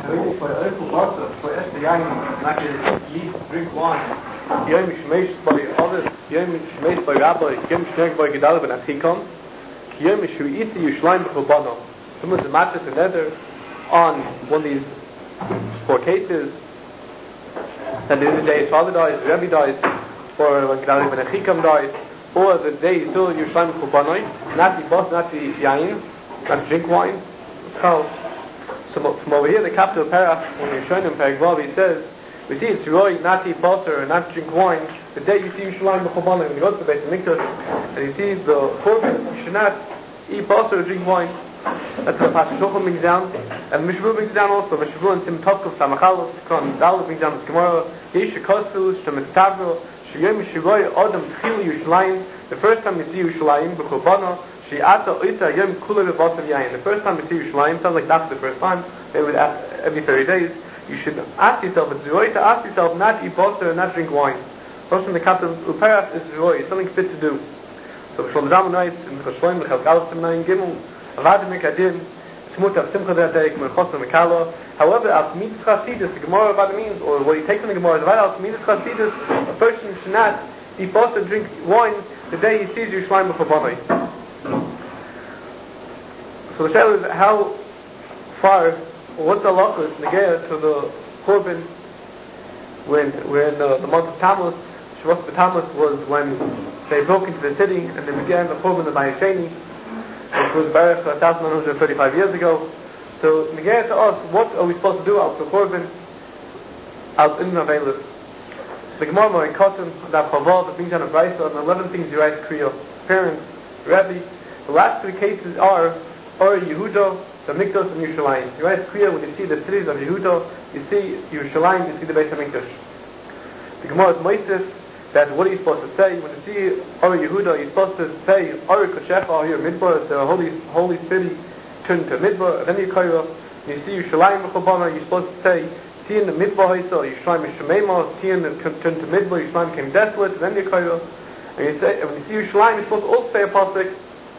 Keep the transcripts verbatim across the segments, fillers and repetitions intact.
Really, for Eichel Wasser, for Esther Yain, not to eat, drink wine. Yom Shmesh by others, Yom Shmesh by Rabbi, Yom Shmesh by Gedal ben Achikam, Yom Shu'iti Yushlaim b'Chobano. Someone's a mattress and leather on one of these four cases, and the other day his father dies, the Rebbe dies, or when Gedal ben Achikam dies, or the day still Yushlaim b'Chobano, not the boss, not the Yain, not to drink wine. So, So from over here in the capital Parach, when you're showing him Paragvav, he says, we see it's Roy not to eat butter and not to drink wine. The day you see Yushalayim b'Chobana, when you go to the Beit HaMikdash, and you see the Korban, you should not eat butter or drink wine. That's what Pasuk Shulchan brings down, and Mishvu brings down also. Mishvu and Tim Tovkov Samachalos, Kon Dal brings down the Gemara. Yesh Kosu Shemitavro Sheyom Shiroy Adam Tchilu Yushalayim. The first time you see Yushalayim b'Chobana. The first time you see Yerushalayim, sounds like that's the first time, maybe every thirty days, you should ask yourself, it's right to ask yourself not to eat butter and not drink wine. First in the capital Uperach is Roy, it's something fit to do. So Shalom Zalman writes in the Choshoim, the Chalgal Seminayin Gimel, Avadim Mekadim, Shmut Av Simcha Dertek, Merchos Mekala. However, Al Mitzvah Chasidus, the Gemara about it means, or what you take from the Gemara is about Al Mitzvah Chasidus, a person should not eat butter and drink wine the day he sees Yerushalayim b'Chobana. So the shayla is how far, or what the halacha is negaya to the korban when when uh, the month of Tammuz, Shavuos B'Tammuz was when they broke into the city and they began the korban of Bayesheni, which was baruch one thousand nine hundred thirty-five years ago. So negaya to us, what are we supposed to do out the korban out in Avelis? The Gemara in Cotton, that Chavav, the brings down a brayso, and eleven things you write Kriya, parents, Rebbe. The last three cases are or Yehuda, the Mikdash, and Yerushalayim. You write Kriya when you see the cities of Yehuda, you see Yerushalayim, you see the Beit HaMikdash. The Gemara is Moises that what are you supposed to say? When you see Or Yehuda, you're supposed to say Or Kodshecha, or your Midbar, the holy holy city, turned to Midbar, and then you Kaira. When you see Yerushalayim Chobana, you're supposed to say Tian the Midbar Haisa, Yerushalayim Shemema, Tian turned to Midbar, Yerushalayim came desolate, and then you Kaira. And you say, when you see Yerushalayim, you're supposed to also say a pasuk.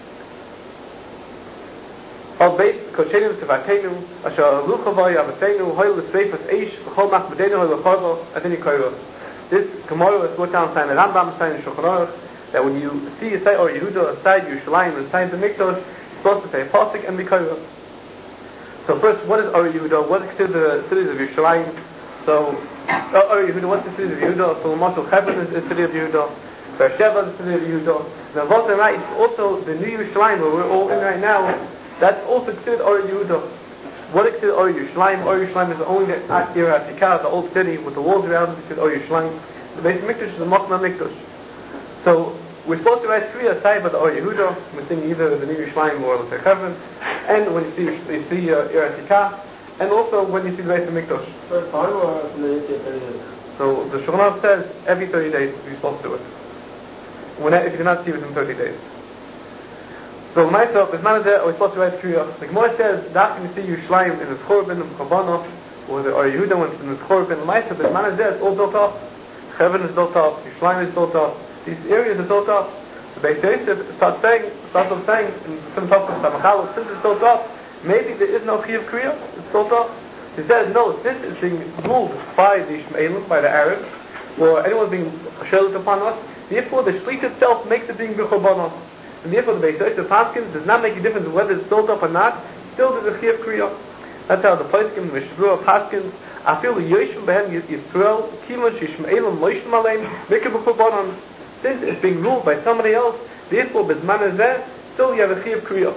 Al Beit Koshenu Tevatenu Asher Luchavay Avatenu Hoil L'Sreifas Eish V'Chol Machmedenu Hoil L'Charva and then you Kaira. This Gemara is brought down in the Rambam, in the Shulchan Aruch, that when you see a side or Yehuda, a side Yerushalayim, and a side the Mikdash, you're supposed to say a pasuk and be Kaira. So first, what is Or Yehuda? What is considered the cities of Yerushalayim? So uh, Or Yehuda, what's the cities of Yehuda? So Mashal Hebron is the city of Yehuda. Beersheba is the city of Yehuda. Now, Volta right, it's also the new Yerushalayim where we're all in right now. That's also considered Or Yehuda. What is considered Or Yerushalayim? Or Yerushalayim is the only area at Tikar, the old city with the walls around it, considered Or Yerushalayim. The Beit HaMikdash is the Machna Mikdash. So we're supposed to write three aside by the Or Yehuda. We're saying either the New Yerushalayim or the Chevron. And when you see you see uh, Yer Tikar, and also when you see the Beit HaMikdash. So time or thirty days? So the Shulchan Aruch says every thirty days you're supposed to do it. When if you cannot see it within thirty days. So myself, this man is there, we're supposed to write Kriya. The Gemara says, that you see Yerushalayim in the Chorban, in the Chabana, or the Or Yehuda when it's in the Chorban, myself, this man is there, it's all built up. Chevron is built up, Yerushalayim is built up, these areas are built up. The Beit Yosef starts saying, starts off saying, in some talk of Samachal, since it's built up, maybe there is no Chiyav Kriya, it's built up. He says, no, this is being ruled by the Ishmaelim, by the Arabs, or anyone being shielded upon us, therefore the Shlit itself makes it being B'Chobana. And therefore the Beit Yosef Paskins does not make a difference whether it's built up or not, still there's a Chiyav Kriya. That's how the Paiskim, the Mishvua Paskins, I feel the Yoshem Behem Yisrael, Kiman Shishmaelim Loishim Aleim, Mikra B'Chobana. Since it's being ruled by somebody else, therefore Bizman Azeh, still you have a Chiyav Kriya.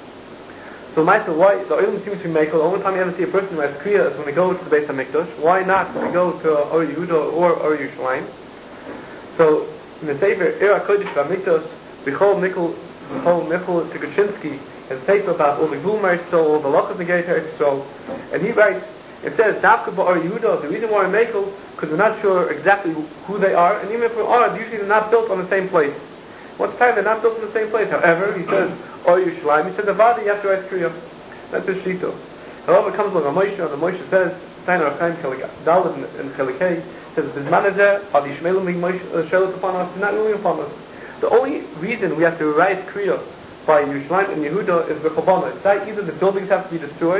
So Michael, why the Olim seems to be Michael, the only time you ever see a person who has Kriya is when they go to the Beit HaMikdash. Why not when they go to Or Yehuda or Or Yerushalayim? So in the Sefer Ira Kodesh HaMikdash, B'chol Mikol, B'chol Michal Tukachinsky has said about all the Gulmar Yisrael, all the Lachas Negator Yisrael, and he writes, it says, Dafka Ba'ar Yehuda, the reason why we're Mikol, because we're not sure exactly who they are, and even if we are, usually they're not built on the same place. What's the time they're not built in the same place? However, he says, Or Yerushalayim, he says, the body, you have to write Kriya. That's his Shito. However, it comes along a Moshe, and the Moshe says, Steiner Achaim Dalit and Chelikei, says, Bizman Azeh, are the Ishmaelim being Shelut upon us? They're not ruling upon us. The only reason we have to write Kriya by Yerushalayim and Yehuda is the Chobana. It's that either the buildings have to be destroyed,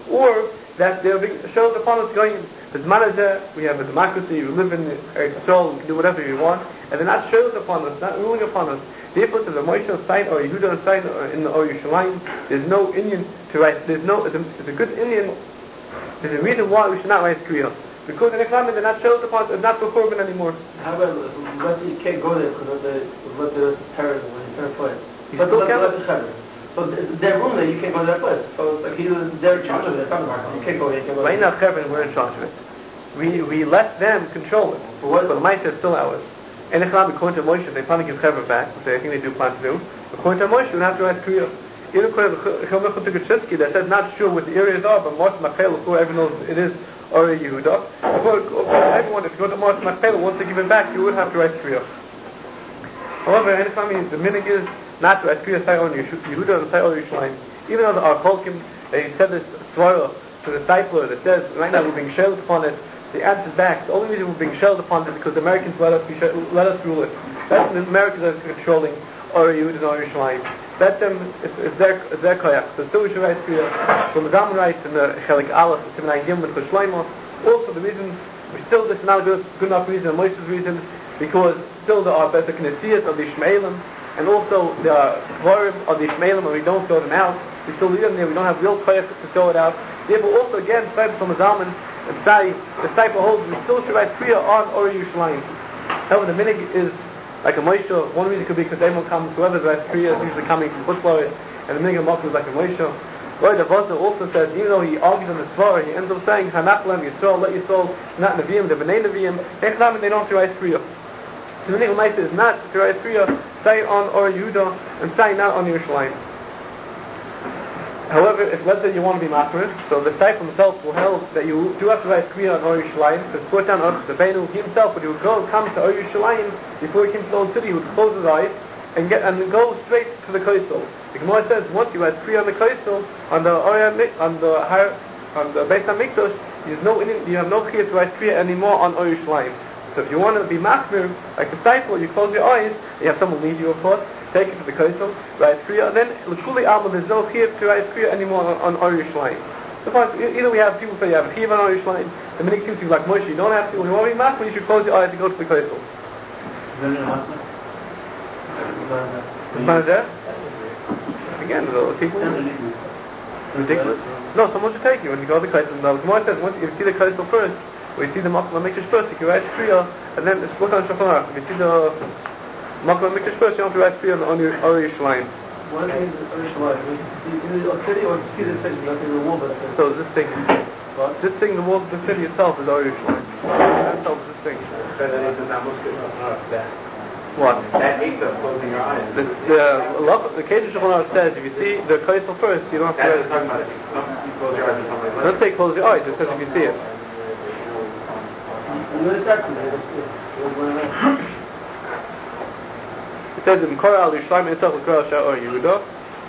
or that they're being showed upon us going, as manager, we have a democracy, we live in Eretz Yisrael, we can do whatever we want, and they're not showed upon us, not ruling upon us. Therefore, to the Moshe side or Yehuda side or in the Or Yerushalayim, there's no Indian to write. There's no. It's a, it's a good Indian. There's a reason why we should not write Kriya, because in Islam they're not showed upon. It's not for Korban anymore. How about what you can't go there because of the what the parents when you turn place? You But still what can't. the Shabbos? So their room there, you can't go to that place. So it's like he was they're in charge of it. You can't go there. You can't go Right there. now, Chevron, we're in charge of it. We we let them control it, But what? but the might is still ours. In Islam, according to Moshe, they plan to give Chevron back, which I think they do plan to do. According to Moshe, we have to write Kriya. Even according to Chilmech Tuguchitsky, that says not sure what the areas are, but Moshe Machpelah, who everyone knows it is Ori Yehuda. According to everyone, if you go to Moshe Machpelah, once they give it back, you would have to write Kriya. However, in Islam, the meaning is not to write Kriya Sai on Yehuda and Sai on Yerushalayim. Even though our Kolkim, they said this Svara to the discipler that says, right now we're being shelled upon it, the answer back, the only reason we're being shelled upon it is because the Americans let us, be, let us rule it. That's the Americans are controlling Ori Yehuda and Ori Yerushalayim. Let them, it's, it's their, it's their koyak. So still we should write Kriya. So Mazam writes in the Chelik Aleph, Siman Gimel and Kushleimo. Also the reason, we still, this is not a good, good enough reason, and Moshe's reason, because still there are better Knesiyas of the Ishmaelim, and also there are Kvarim of the Ishmaelim, and we don't throw them out. We still leave them there, we don't have real koyak to throw it out. Therefore also again, Tzayim from Mazalman, and Sai, the disciple holds, we still should write Kriya on Ori Yerushalayim. However, the minig is like a Moshe. One reason could be because everyone comes, whoever writes Kriya is usually coming from Chutzlaret, and the minig of Malchus is like a Moshe. Roy Davasa also says, even though he argues on the Svara, he ends up saying, Hanachlem Yisrael, let Yisrael, not Nevi'im, the B'nai Nevi'im, Echnam, they don't have to write Kriya. So the minig of Moshe is not to write Kriya, say on Ori Yehuda, and say not on Yerushalayim. However, if let's say you want to be makrid, so the Seif himself will help that you do have to write Kriya on Or Yerushalayim, because Fortan Or the Beinu himself, when he would go come to Or Yerushalayim before he came to the old city, he would close his eyes and get and go straight to the Koisel. The Gemara says once you write Kriya on the Koisel, on the on the higher on the Beis Hamikdash, you no you have no Kriya to write Kriya anymore on Or Yerushalayim. So if you want to be makrid, like a disciple, you close your eyes, you have someone lead you, of course. Take it to the Koisel, write Kriya, and then L'Kuli Alma, there's no Chiv to write Kriya anymore on, on Or Yerushalayim. So far, either we have people say you have a Chiv on Or Yerushalayim, the many seems to be like Moshe, you don't have to, when you want to be Machmer, you should close your eyes and go to the Koisel. Is that there? Again, the people. Ridiculous. No, someone should take you when you go to the Koisel. The Gemara says, once you see the Koisel first, or you see the Makam Mikdash first, you can write Kriya, and then it's put on Shulchan Aruch. If you see the Makam Mikdash first, you don't have to write Kriya on Or Yerushalayim. What is Or Yerushalayim? Is it a city or see the city? Nothing in the wall, but So this thing, what? this thing, the wall, the city itself is Or Yerushalayim. That itself is this thing. What? That makes us closing your eyes. The the the Kedusha Shulchan Aruch says if you see the Koisel first, you don't have to That's write talking about it. You close your eyes or something it. like Don't say close your eyes, it says if you see it. You know exactly. It says in Korah al Yerushalayim itself with Korah Shah Or Yehuda.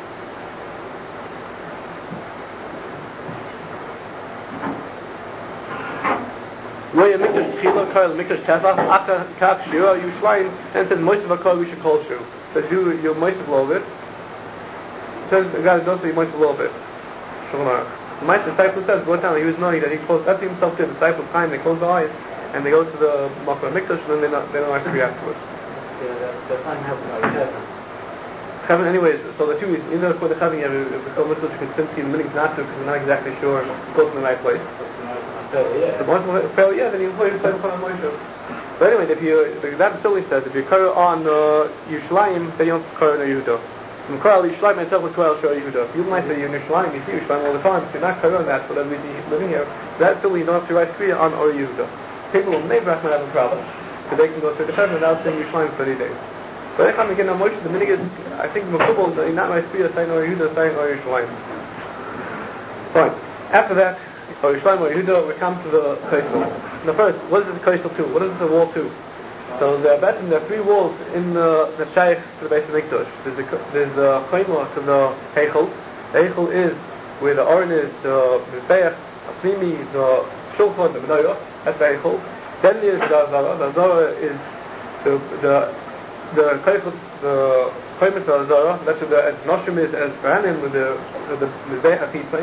Roy Mikdash Chila, Korah Mikdash Tefach, Acha Kach Shira Yerushalayim, and it says most of our Korah we should call Shu. It says you you're moist a little bit. It says the guy don't say moist a little bit. Shulchan Aruch. My disciple says one time he was knowing that he closed. That's himself too. The disciples time they close their eyes and they go to the Makam Mikdash and then they not they don't actually afterwards. Yeah, that, that time happened like that. Chavin, anyways, so the two is, even though for the Chavin you have a so much consistency in the meanings not to, because we're not exactly sure close in the right place. So, yeah. The once fail, yeah, then you employ the same kind of Moshe. But anyway, if you, that still says, if you cut on uh, Yerushalayim, then you don't cut on Yehuda. From Korah Yerushalayim itself with Korah Shah Yehuda. If you might say you're in Yerushalayim, you see Yerushalayim all the time, if you're not cut on that for whatever reason you're living here, that still you don't have to write Kriya on Or Yehuda. People of Nebrach might have a problem. So they can go to the heaven without saying Yerushalayim for thirty days. But if I'm again on Moshe, the minig is, I think Makubal, that not my Kriya saying Or Yehuda, saying Or Yerushalayim. Fine. After that, Or Yerushalayim or Yehuda, we come to the Koisel. Now first, what is the Koisel to? What is the wall to? So there are better there are three walls in the the Shaykh to the Beis Hamikdash. There's the there's the Chayma to the Heichel. The Heichel is where the Aron is, the Mizbeach, the Plimi, the Shulchan, the Menorah. That's the Heichel. Then there's the Azara. The Azara is the the the Koisel, the Chayma to the Azara. That's where the Noshim is as Kohanim with the with the Mizbeach at Peace.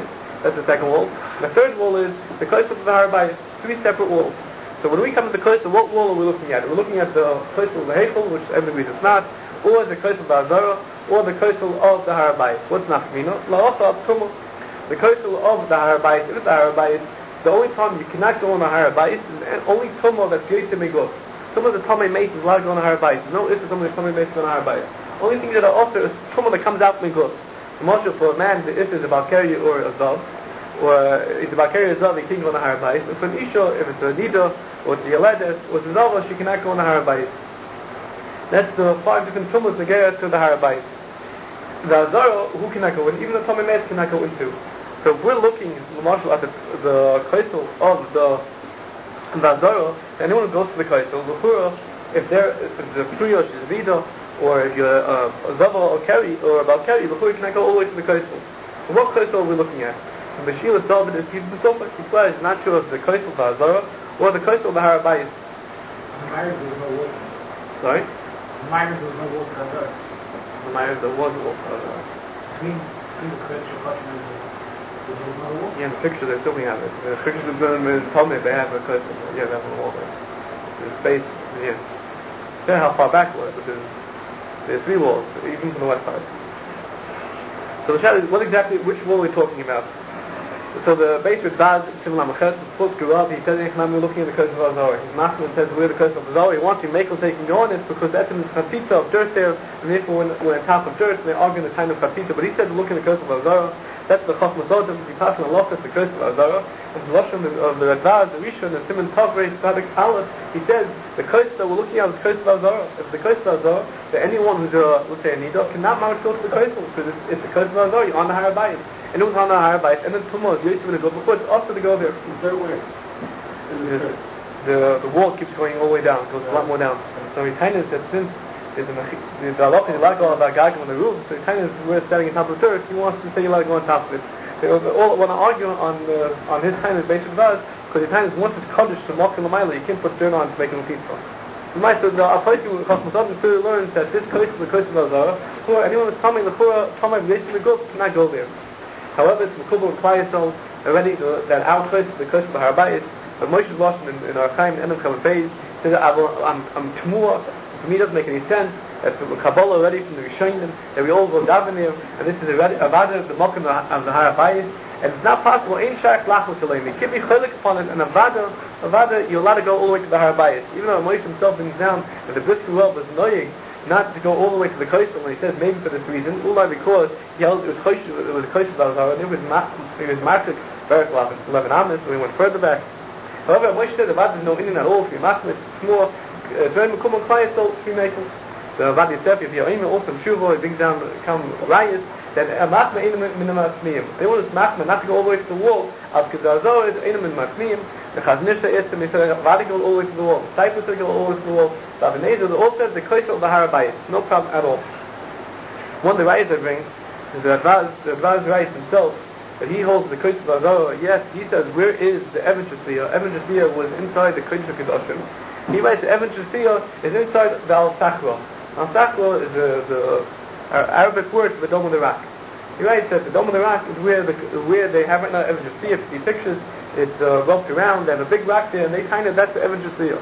That's the second wall. The third wall is the Kotel of the Harabayis. Three separate walls. So when we come to the Kotel, what wall are we looking at? We're looking at the Kotel of the Heichel, which everybody agrees it's not, or the Kotel of the Azara, or the Kotel of the Harabayis. What's Nafmino? La'osa Tumah. The Kotel of the Harabayis, if it's the Harabayis, the only time you cannot go on the Harabayis is only Tumah that's Yoytzeh Meguf. Some of the Tamei Meis is allowed to go on the Harabayis. No, this is some of the Tamei Meis go on the Harabayis. Only thing that are also is Tumah that comes out Meguf. The Moshe for a man, if it's a Balkari or a Zav, or uh, it's a Balkari or a Zav, he can go on the Harabayis. But for an Isha, if it's a Nida, or it's a Yeledes, or it's a Zava, she cannot go on the Harabayis. That's the five different Tumahs that get to the Harabayis. The Azara, who cannot go in? Even the Tamei Meis cannot go into. So if we're looking, Marshal, at the, the Kotel of the Azara, anyone who goes to the Kotel, the if there if it's a Priya, she's a Vida, or if you're uh, a Zava or Keri, or a Balkari, the Chura cannot go all the way to the Kotel. So what Kotel are we looking at? And the Sheila David is people so much Yisrael is not sure if the Kotel of the Azara or the Kotel of the Harabayis. The Myers was no wall. Sorry? The Myers was no wall to Azara. The Myers there was a wall to Azara. Between between the Kotel and the There was no wall? Yeah, in the picture they still have it. The pictures of them in Talmud, they have a Kotel. Yeah, they have a wall there. There's space, yeah. I don't know how far back it was, but there's, there's three walls, even from the west side. So the shadow, what exactly, which wall are we talking about? So the base with Baz, Shimon Lamachet, the foot grew up, he said, we're looking at the Kotel of Azara. His master says, we're the Kotel of Azara. He wants you to make us they can go on it because that's in the Chatita of dirt there, and therefore when we're on top of dirt, they're arguing the time of Chatita. But he said, look at the Kotel of Azara. That's the Chos Masodim, he passed on a lot of the Kotel of Azara. And the Lashon of the Radvaz, the Rishon, the Simon Tavrei, Sadik Aleph, he says, the Kotel that we're looking at is the Kotel of Azara. If the Kotel of Azara, that anyone who's a, let's say a Nida, cannot manage to go to the Kotel, because it's, it's the Kotel of Azara, you're on the Harabayis. And it was on the Harabayis, and then Tumah is Yoytzeh Meguf, before it's after to go there. Third way. The, the, the wall keeps going all the way down, goes a lot more down. So Retainers that since there's an, the halach is allowed to go on Gagim on the roof, so Retainers we're standing on top of the turf, he wants to say you're allowed to go on top of it. They all want to argue on uh, on his time as Beit Vaz, because Retainers once it's Kaddish to mock in the Maila, you can't put dirt on to make it a pizza. The Maisa, the Apaiti with Chos Masodim clearly learns that this Kotel is the Kotel of Azara, so anyone who's coming, the Chura, Tamei Yoytzeh Meguf, cannot go there. However, it's Mekubal and Klai already the, that our Kotel is the Kotel of the Harabayis. But Moshe's Lashon in, in our Chaim and Enam Chaim Beis says I'm I'm Tmua. For me, it doesn't make any sense. That the Kabbalah already from the Rishonim that we all go daven there, and this is a Avada of the Mokum of the Harabayis, and it's not possible. Ein Shach Lachus Aleim. It can't be Chelik upon it. And Avada, Avada, you're allowed to go all the way to the Harabayis, even though Moshe himself brings down that the Brisker Rav was annoying not to go all the way to the Kotel, when he says maybe for this reason, Ulai because he held it was Kotel, it was a Kotel of Azara, and it was it was Matik Barak Lav, eleven Amos, so we went further back. However, Moshe said the Vad is no in at all. If you must, it's more. During the Kumon Klai, still three makers. The Vad Yosef, if you're in also Tshuva, it brings down come rayas that a machma in minimum matmiyim. They want to machma not to go all the way to the wall. As Kizazor is in minimum matmiyim. The Chaznisha is to make Vad go all the way to the wall. Cyprus go all the way to the wall. The Avineza, the all says the Kotel of the Harabayis. No problem at all. One of the rayas I bring is the Radvaz, the Radvaz writes himself. But he holds the Kotel of Azara. Yes, he says, where is the Evan Shasiyah? Evan Shasiyah was inside the Kodesh HaKadoshim. He writes the Evan Shasiyah is inside the Al-Sakra. Al-Sakra is the, the uh, Arabic word for the Dome of the Rock. He writes that the Dome of the Rock is where the, where they have right now Evan Shasiyah. If you see pictures, it's uh, roped around, they have a big rock there, and they kind of, that's the Evan Shasiyah.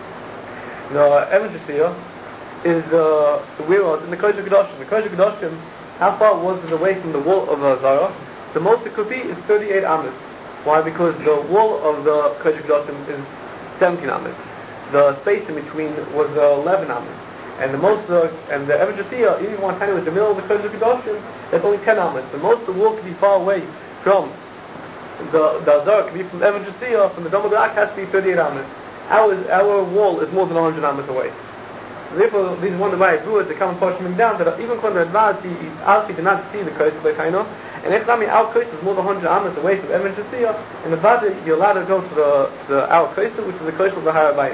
The uh, Evan Shasiyah is uh, where was in the Kodesh HaKadoshim. The Kodesh HaKadoshim, how far was it away from the wall of Azara? The most it could be is thirty-eight amas. Why? Because the wall of the Kodesh HaKadoshim is seventeen amas. The space in between was uh, eleven amas. And the most, uh, and the Evan Shasiyah, even one time it was the middle of the Kodesh HaKadoshim, that's only ten amas. The most the wall could be far away from the the Azara could be from Evan Shasiyah, from the Dome of the Rock has to be thirty-eight amas. Our our wall is more than one hundred amas away. Therefore, these one of the Ruas that come and push him down that even when the Radvaz, he obviously did not see the Kodesh of the Kaino. And if I mean our Kodesh is more than one hundred amas away from Evan Shasiyah, in the Vada you're allowed to go to the the our Kodesh, which is the Kodesh of the Harabayis.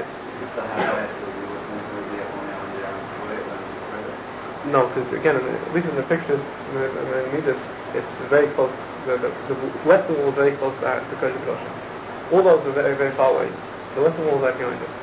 No, because again, at least in the pictures, in the, in the meters, it's very close. The, the, the western wall is very close to the Kodesh of Kadoshim. All those are very very far away. The western wall is right behind it.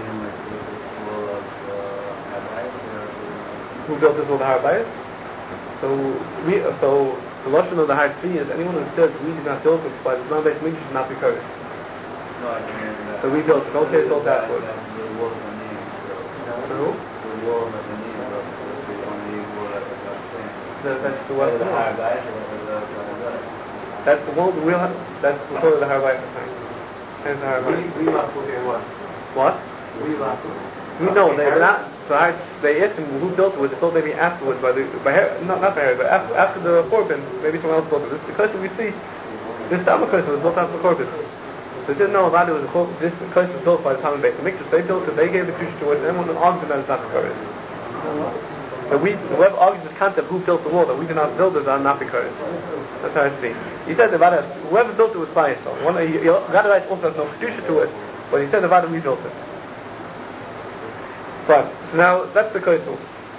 Who built this wall, the Harabayis? So we, so the lashon of the hard three is anyone who says we did not build it, but it's not based should not be cursed. No, I mean, uh, So we built it. Okay, it's all that word. the wall of the knee, The who? the wall of the knee, the one knee wall of the The, that's the word. the high guy, the the That's the wall. The real. That's the word of the hard life. That's the hard We life. we left with here what? What? We left with. We know they were not. So I, they asked him who built it. Was it built maybe afterwards by the by Her, not not by Herod, but after, after the Korban? Maybe someone else built it. This because we see this Talmud Kodesh was built after the Korban. So they didn't know about it was a Korban. This Kodesh was built by the Talmud Beit Hamikdash. They built it. They gave the Kedusha to it. And everyone argued that it's not the Kodesh. So we, whoever argues this concept, who built the wall, that we did not build it, are not the Kodesh. That's how I see. He said the Vada, whoever built it was by himself. One, he, he, God also has no Kedusha to it, but he said the Vada we built it. Fine. So now that's the Kodesh.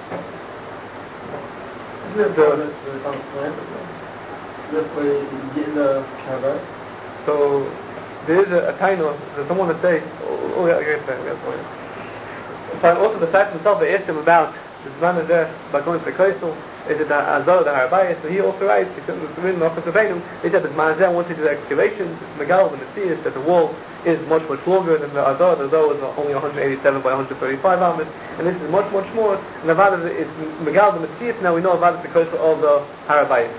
Isn't the this way you get in the Kaaba? So there is a, a kind of there's someone that say, oh, oh yeah, I guess that. Yes, fine. Also the fact himself, they asked him about the Zman there about going to the Kodesh. Is it the Azor, the Harabayas? So he also writes, he said, it's written off of Beinum. They said that Zman there, once he did the excavations, Megal and the Messias, that the wall is much, much longer than the Azor. The Azor was only one hundred eighty-seven by one hundred thirty-five amas, and this is much, much more. And Avada is Megal the Messias. Now we know Avada is because of the Harabayas.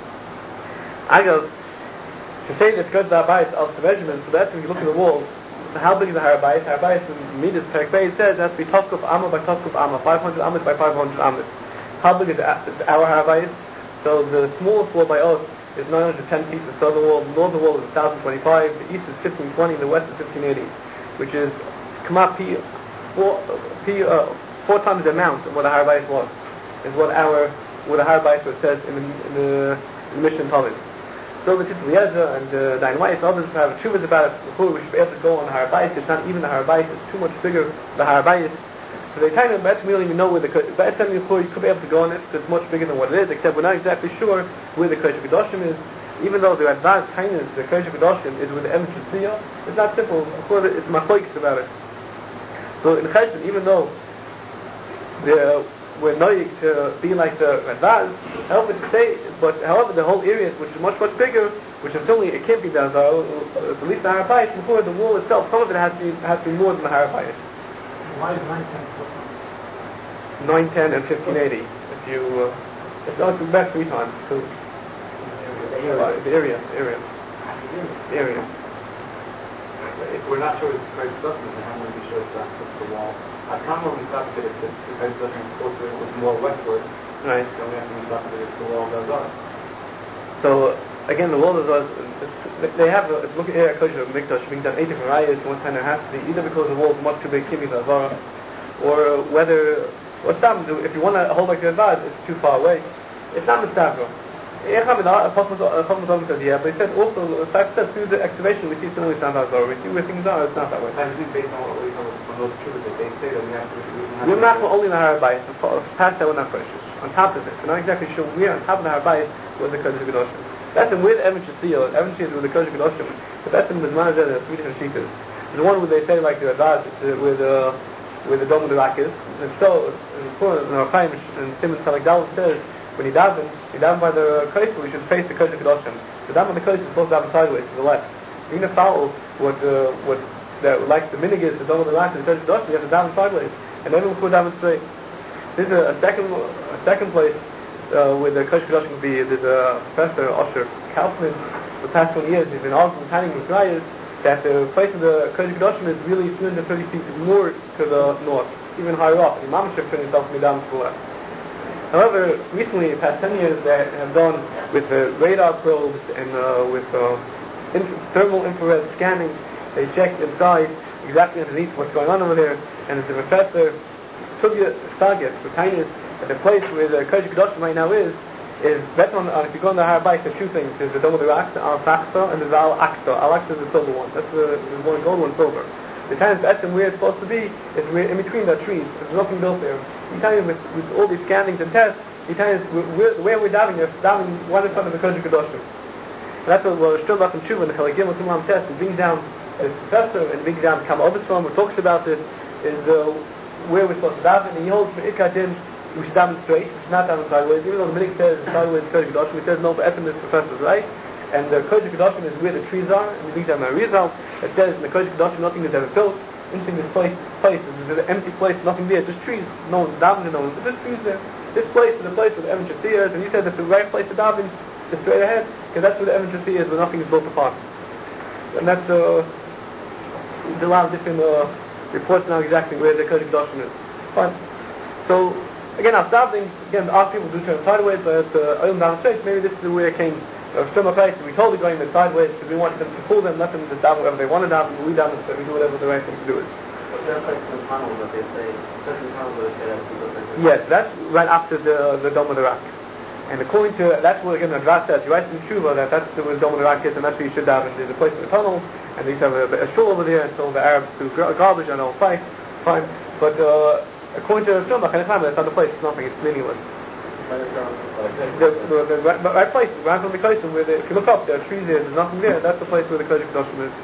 I go to say that because of the Harabayas of the measurement. So that's when you look at the wall. How big is the Harabayas? Harabayas in Midas Perek Bey says that's to be Toskuf Amma by Toskuf Amma, five hundred amas by five hundred amas. How big is our Harabayas? So the smallest wall by us is nine hundred ten feet. The southern wall, the northern wall is one thousand twenty-five. The east is fifteen twenty. The west is fifteen eighty, which is Kama P four, P, uh, four times the amount of what the Harabayas was. Is what our what the Harabayas says in the in the, in the Mishnah Talmud. So the Tzitz Eliezer and the Dainwayis, others have truvas about it before we should be able to go on the Harabayas. It's not even the Harabayas. It's too much bigger the Harabayas. So they tell them, but we don't even know where the Beit you could be able to go on it because it's much bigger than what it is, except we're not exactly sure where the Kodesh HaKadoshim is. Even though the advanced kindness, the Kodesh HaKadoshim is with the Emet Shesiyah, it's not simple. Before the, it's machlokes about it. So in Cheshvan, even though the, we're knowing to be like the advanced, however to say, but however the whole area, which is much much bigger, which is certainly it can't be the Azar, at least the Harabayas, before the wall itself, some of it has to be has to be more than the Harabayas. Why is nine ten? nine ten and fifteen eighty. If you, uh, it's not back three times too. The area, the area, the area. The area. If we're not sure it's Christ doesn't, then how many be sure it's not the wall? I can't really stop that if it's Christ doesn't closer, it's more westward. Right. Then we have to stop that it's the wall goes up. So again, the wall is uh, they have a look at here at Kosher Mikdash being done eight different rayas. One time it has to be either because the wall is much too big, Kimi Zavara, or whether what's that do if you want to hold like the Avad, it's too far away. It's not Mistavra. Says yeah, but he said also the fact that through the excavation we see similarly sound Azara. We see where things are. It's not that way. I think based on what we on those truths that they say that we have to. We're not only in the Harabayas. Past that we're not precious. On top of it, we're not exactly sure we're on top of the Harabayas with the Kodesh HaKadoshim. That's in with Evan Shesiyah. Evan Shesiyah is with the Kodesh HaKadoshim. But that's in the Zman Azeh, the three different Shitas. The one where they say like the Azaz, where the where the Dom of the Rak is. And so, in our time, and Simon Salak Dal says when he davens, he davens by the Kodesh, we should face the Kodesh HaKadoshim. The Dam of the Kodesh is supposed to daven sideways to the left. Being a foul, what uh, what that like the minig is the Dom of the Rak is the Kodesh HaKadoshim, you have to daven sideways, and everyone before daven straight. This is a, a second a second place uh, where the Kodesh HaKadoshim would be. There's a professor, Osher Kaufman, for the past twenty years, he's been arguing with Hanning with Rayas that the place of the Kodesh HaKadoshim is really three hundred thirty feet more to the north, even higher up. And Imam Shef turned himself to me down to the left. However, recently, the past ten years, they have done with uh, radar probes and uh, with uh, inf- thermal infrared scanning, they checked inside exactly underneath what's going on over there, and the professor Sugya Saget, for kindness, at the place where the Kodesh HaKadoshim right now is, is better on, uh, if you go on the Harabayas, there's two things. There's the Dome of the Rak, Al-Aqsa, and there's Al-Aqsa. Al-Aqsa is the silver one. That's the, there's one gold, one silver. The time of Estim where it's supposed to be is in between the trees. There's nothing built there. You tell you with, with all these scannings and tests, you tell you where, where we're diving, we're diving one in front of the Kodesh HaKadoshim. And that's what we're still up in Tshuva, and the Chalagim with Imam test, and brings down this professor, and brings down Kama Obisram, who talks about it, is uh, where we're supposed to dive, and he holds for Ikadim, we should daven straight, we should not daven sideways, even though the Minig says sideways is Kodesh Kedoshim, he says no, for Ephraim this professor is right, and the Kodesh Kedoshim is where the trees are, and the Migdal Marizal, it says in the Kodesh Kedoshim nothing is ever built. Interesting, this place, place is an empty place, nothing there, just trees, no one's davening, no one's, just trees there. This place is the place where the Evan Shafir is, and he said that's the right place to daven, just straight ahead, because that's where the Evan Shafir is, where nothing is built upon. And that's, uh, there's a lot of different, uh, reports now exactly where the Kodesh Kedoshim is. Fine. So, again, our davening, again, our people do turn sideways, but uh, Olam Daven straight, maybe this is the way it came. Uh, similar place, we told the going sideways because we wanted them to pull them, let them just daven whatever they want to daven, we daven, so we do whatever the right thing to do is. What's that place in the tunnel that they say, especially the tunnel where they say that? Yes, that's right after the the Dome of the Rock. And according to, that's what again the Dras says, you write in Tshuva that that's where the Dome of the Rock is, and that's where you should daven. There's a place in the tunnel, and they used to have a, a shul over there, and so the Arabs threw garbage and all fight, fine. But uh, according to the Shulchan Aruch, that's not the place, it's nothing, it's meaningless. The, the, the right, right place, right from the Kodesh, where the, if you look up, there are trees there, there's nothing there, that's the place where the Kodesh Kedoshim is.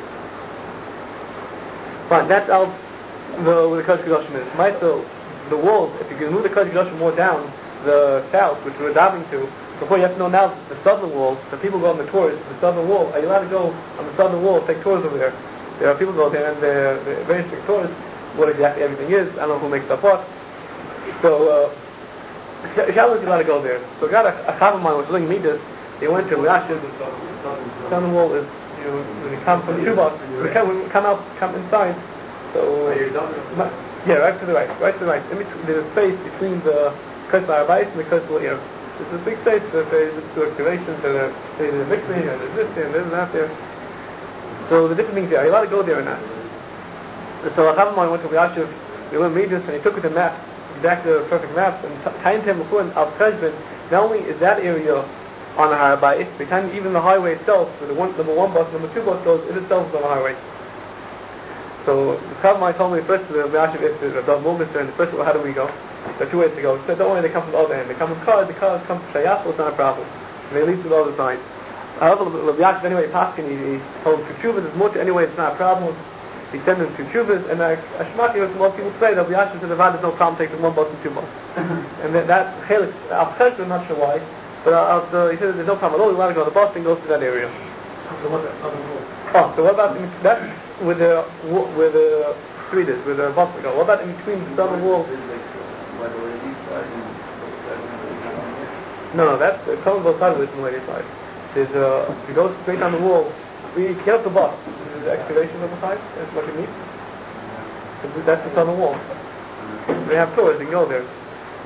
Fine, that's out the, where the Kodesh Kedoshim is. Myself, the walls, if you can move the Kodesh Kedoshim more down, the south, which we're davening to, before you have to know now the southern wall, the people go on the tours, the southern wall, are you allowed to go on the southern wall, take tours over there? There are people go there and they're, they're very strict tours, what exactly everything is, I don't know who makes stuff up. So, uh, Shabbos you allowed to go there. So got a, a chav of mine was doing Midas, he went to Rashi, the southern wall is, you know, when you come from Shubot, when you come, when you come out, come inside, so, uh, yeah, right to the right, right to the right, in between, there's a space between the Kos Arbayis and the Kos L'ir. There's a big space, there's two excavations, there's a mixing, and there's this there, and there's that there. So the different things there, are you allowed to go there or not? So a chav of mine went to Rashi, we went Midas, and he took with a map, exactly the perfect map, and time to him before in Al Cheshbon, not only is that area on the Har Bayis, but time even the highway itself, where the one, number one bus, number two bus goes, it itself is on the highway. So the Chav told me first to the Rashi if the Rav Morgenstern, and the first how do we go? There are two ways to go. He said, don't worry, they come from the other end. They come with cars, the cars come from Shayach, it's not a problem. And they leave to the other side. However, Rav Yaakov anyway, Paskin, he, he told him to Shuvah, there's more to anyway, it's not a problem. He sent them to Shuvahs, and uh, Ashmaki, what most people say, that Rav Yaakov said, there's no problem taking one bus and two bus. And that, that Chelik, Al Cheshbon, I'm not sure why, but uh, uh, he said there's no problem at all, you want to go to the bus and go to that area. Oh, so what about in, that's with the with the street is, with the bus we go. What about in between the southern wall? No, no, that's the tunnel goes sideways from the lady side. There's uh, if you go straight down the wall, we kill the bus. There's the excavations on the side. That's what you need. That's the southern wall. We have tours. You can go there.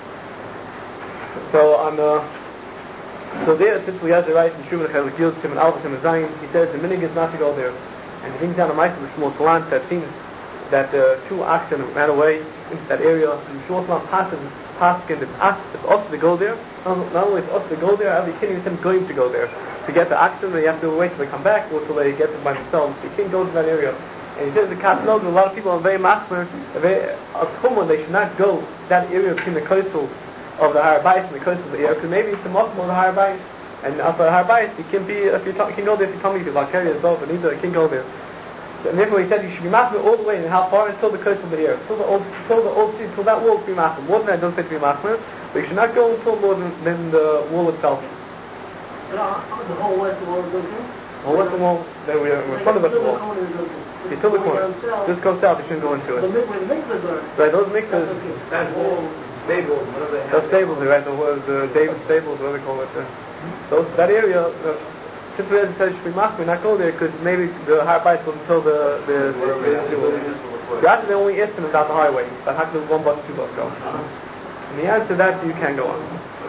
So on the So there, since we have the right in Shuman Chalikil, Tim and Alpha, Tim and Zion, he says the minig is not to go there. And he brings down a mitzvah with Shmuel Salant that seems that uh, two oxen ran away into that area. And Shmuel Salant passes, passes, it's us, it's us to go there. Not only it's us to go there, every king is him going to go there. To get the oxen, they have to wait till they come back, or till they get them by themselves. The king goes to that area. And he says the Katzlog, a lot of people are very machmer, very uh, they should not go that area between the coastal of the Har Bayis and the coast of the air, because maybe it's the Muslim of the Har Bayis, and after the Har Bayis, you can be, if you, talk, you can go there if you tell me you like carry yourself, but neither can go there. So, and therefore he said you should be machmir all the way, and how far? Until the coast of the air, until the old, until the old sea, until that wall to be machmir. More than that, don't say to be machmir, but you should not go until more than, than the wall itself. And how the whole west wall is looking? The whole western wall, there we are, we're in front of the wall. Until the corner. Just go south, you shouldn't go into it. The mixers are. Right, those mixers, That whole stables, whatever they have. those stables, right, the, the David stables, whatever they call it. Uh, those, that area, uh, since we had said should be machmir, not go there, because maybe the Har Bayis was until the, the, the, that's the only instant without the highway. But how can one bus, two bus go? And the answer to that, you can go on.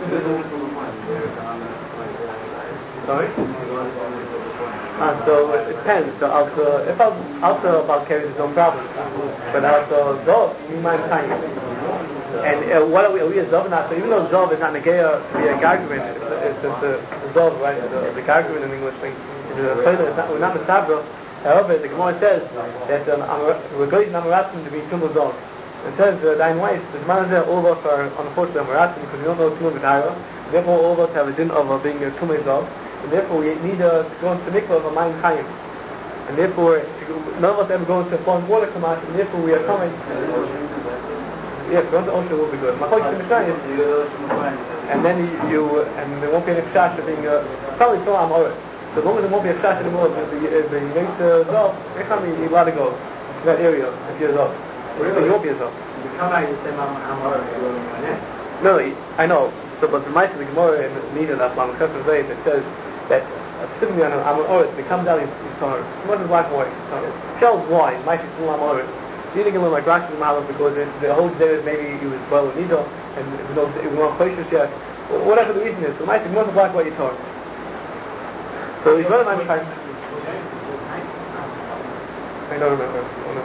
Sorry? Uh, so it depends. So also, if I'm also about carrying, there's no problem. But also, Zov, you mind time. And uh, what are we? Are we a Zov or not? So even though Zov is not Negea to be a Gargarin, it's, it's just the, the Zov, right? The, the Gargarin in English thing. It's a, not, we're not Misabra. However, the Gemara says that um, we're going to Amaratim to be Tumul Zov. It says that Dain Weiss, the man there, all of us are unfortunately Amaratim because we don't know Tumul V'Daira. Therefore, all of us have a din of uh, being a Tumul Zov. And therefore we need uh, to go into the mikvah of a Mayim Chayim. And therefore, none of us ever go into foreign water Kamash, and therefore we are coming. Yes, if you want the Osher, it will be good. My point is, and then you, you uh, and there won't be any Pshash being, uh, probably still I'm alright. So as long as there won't be a Pshash anymore, the, the, the, the makes the Zof, next time you allowed to go to that area, if you're Zof. Really? You won't be a Zof. You come out, you say, I'm alright, you're going in. No, I know. So, but the mice of the Gemara in Nida, that's why I'm Chesed Zayt, it says that specifically on Amor Oretz, they come down in Torah. It wasn't black and white. Shells why? Mice is still Amor Oretz. You think like Rashi and Mahalach because it, the whole day maybe he was well with Nida and it was not kosher yet. Whatever the reason is, the mice is more than black and white Torah. So he's one of my time. I don't remember.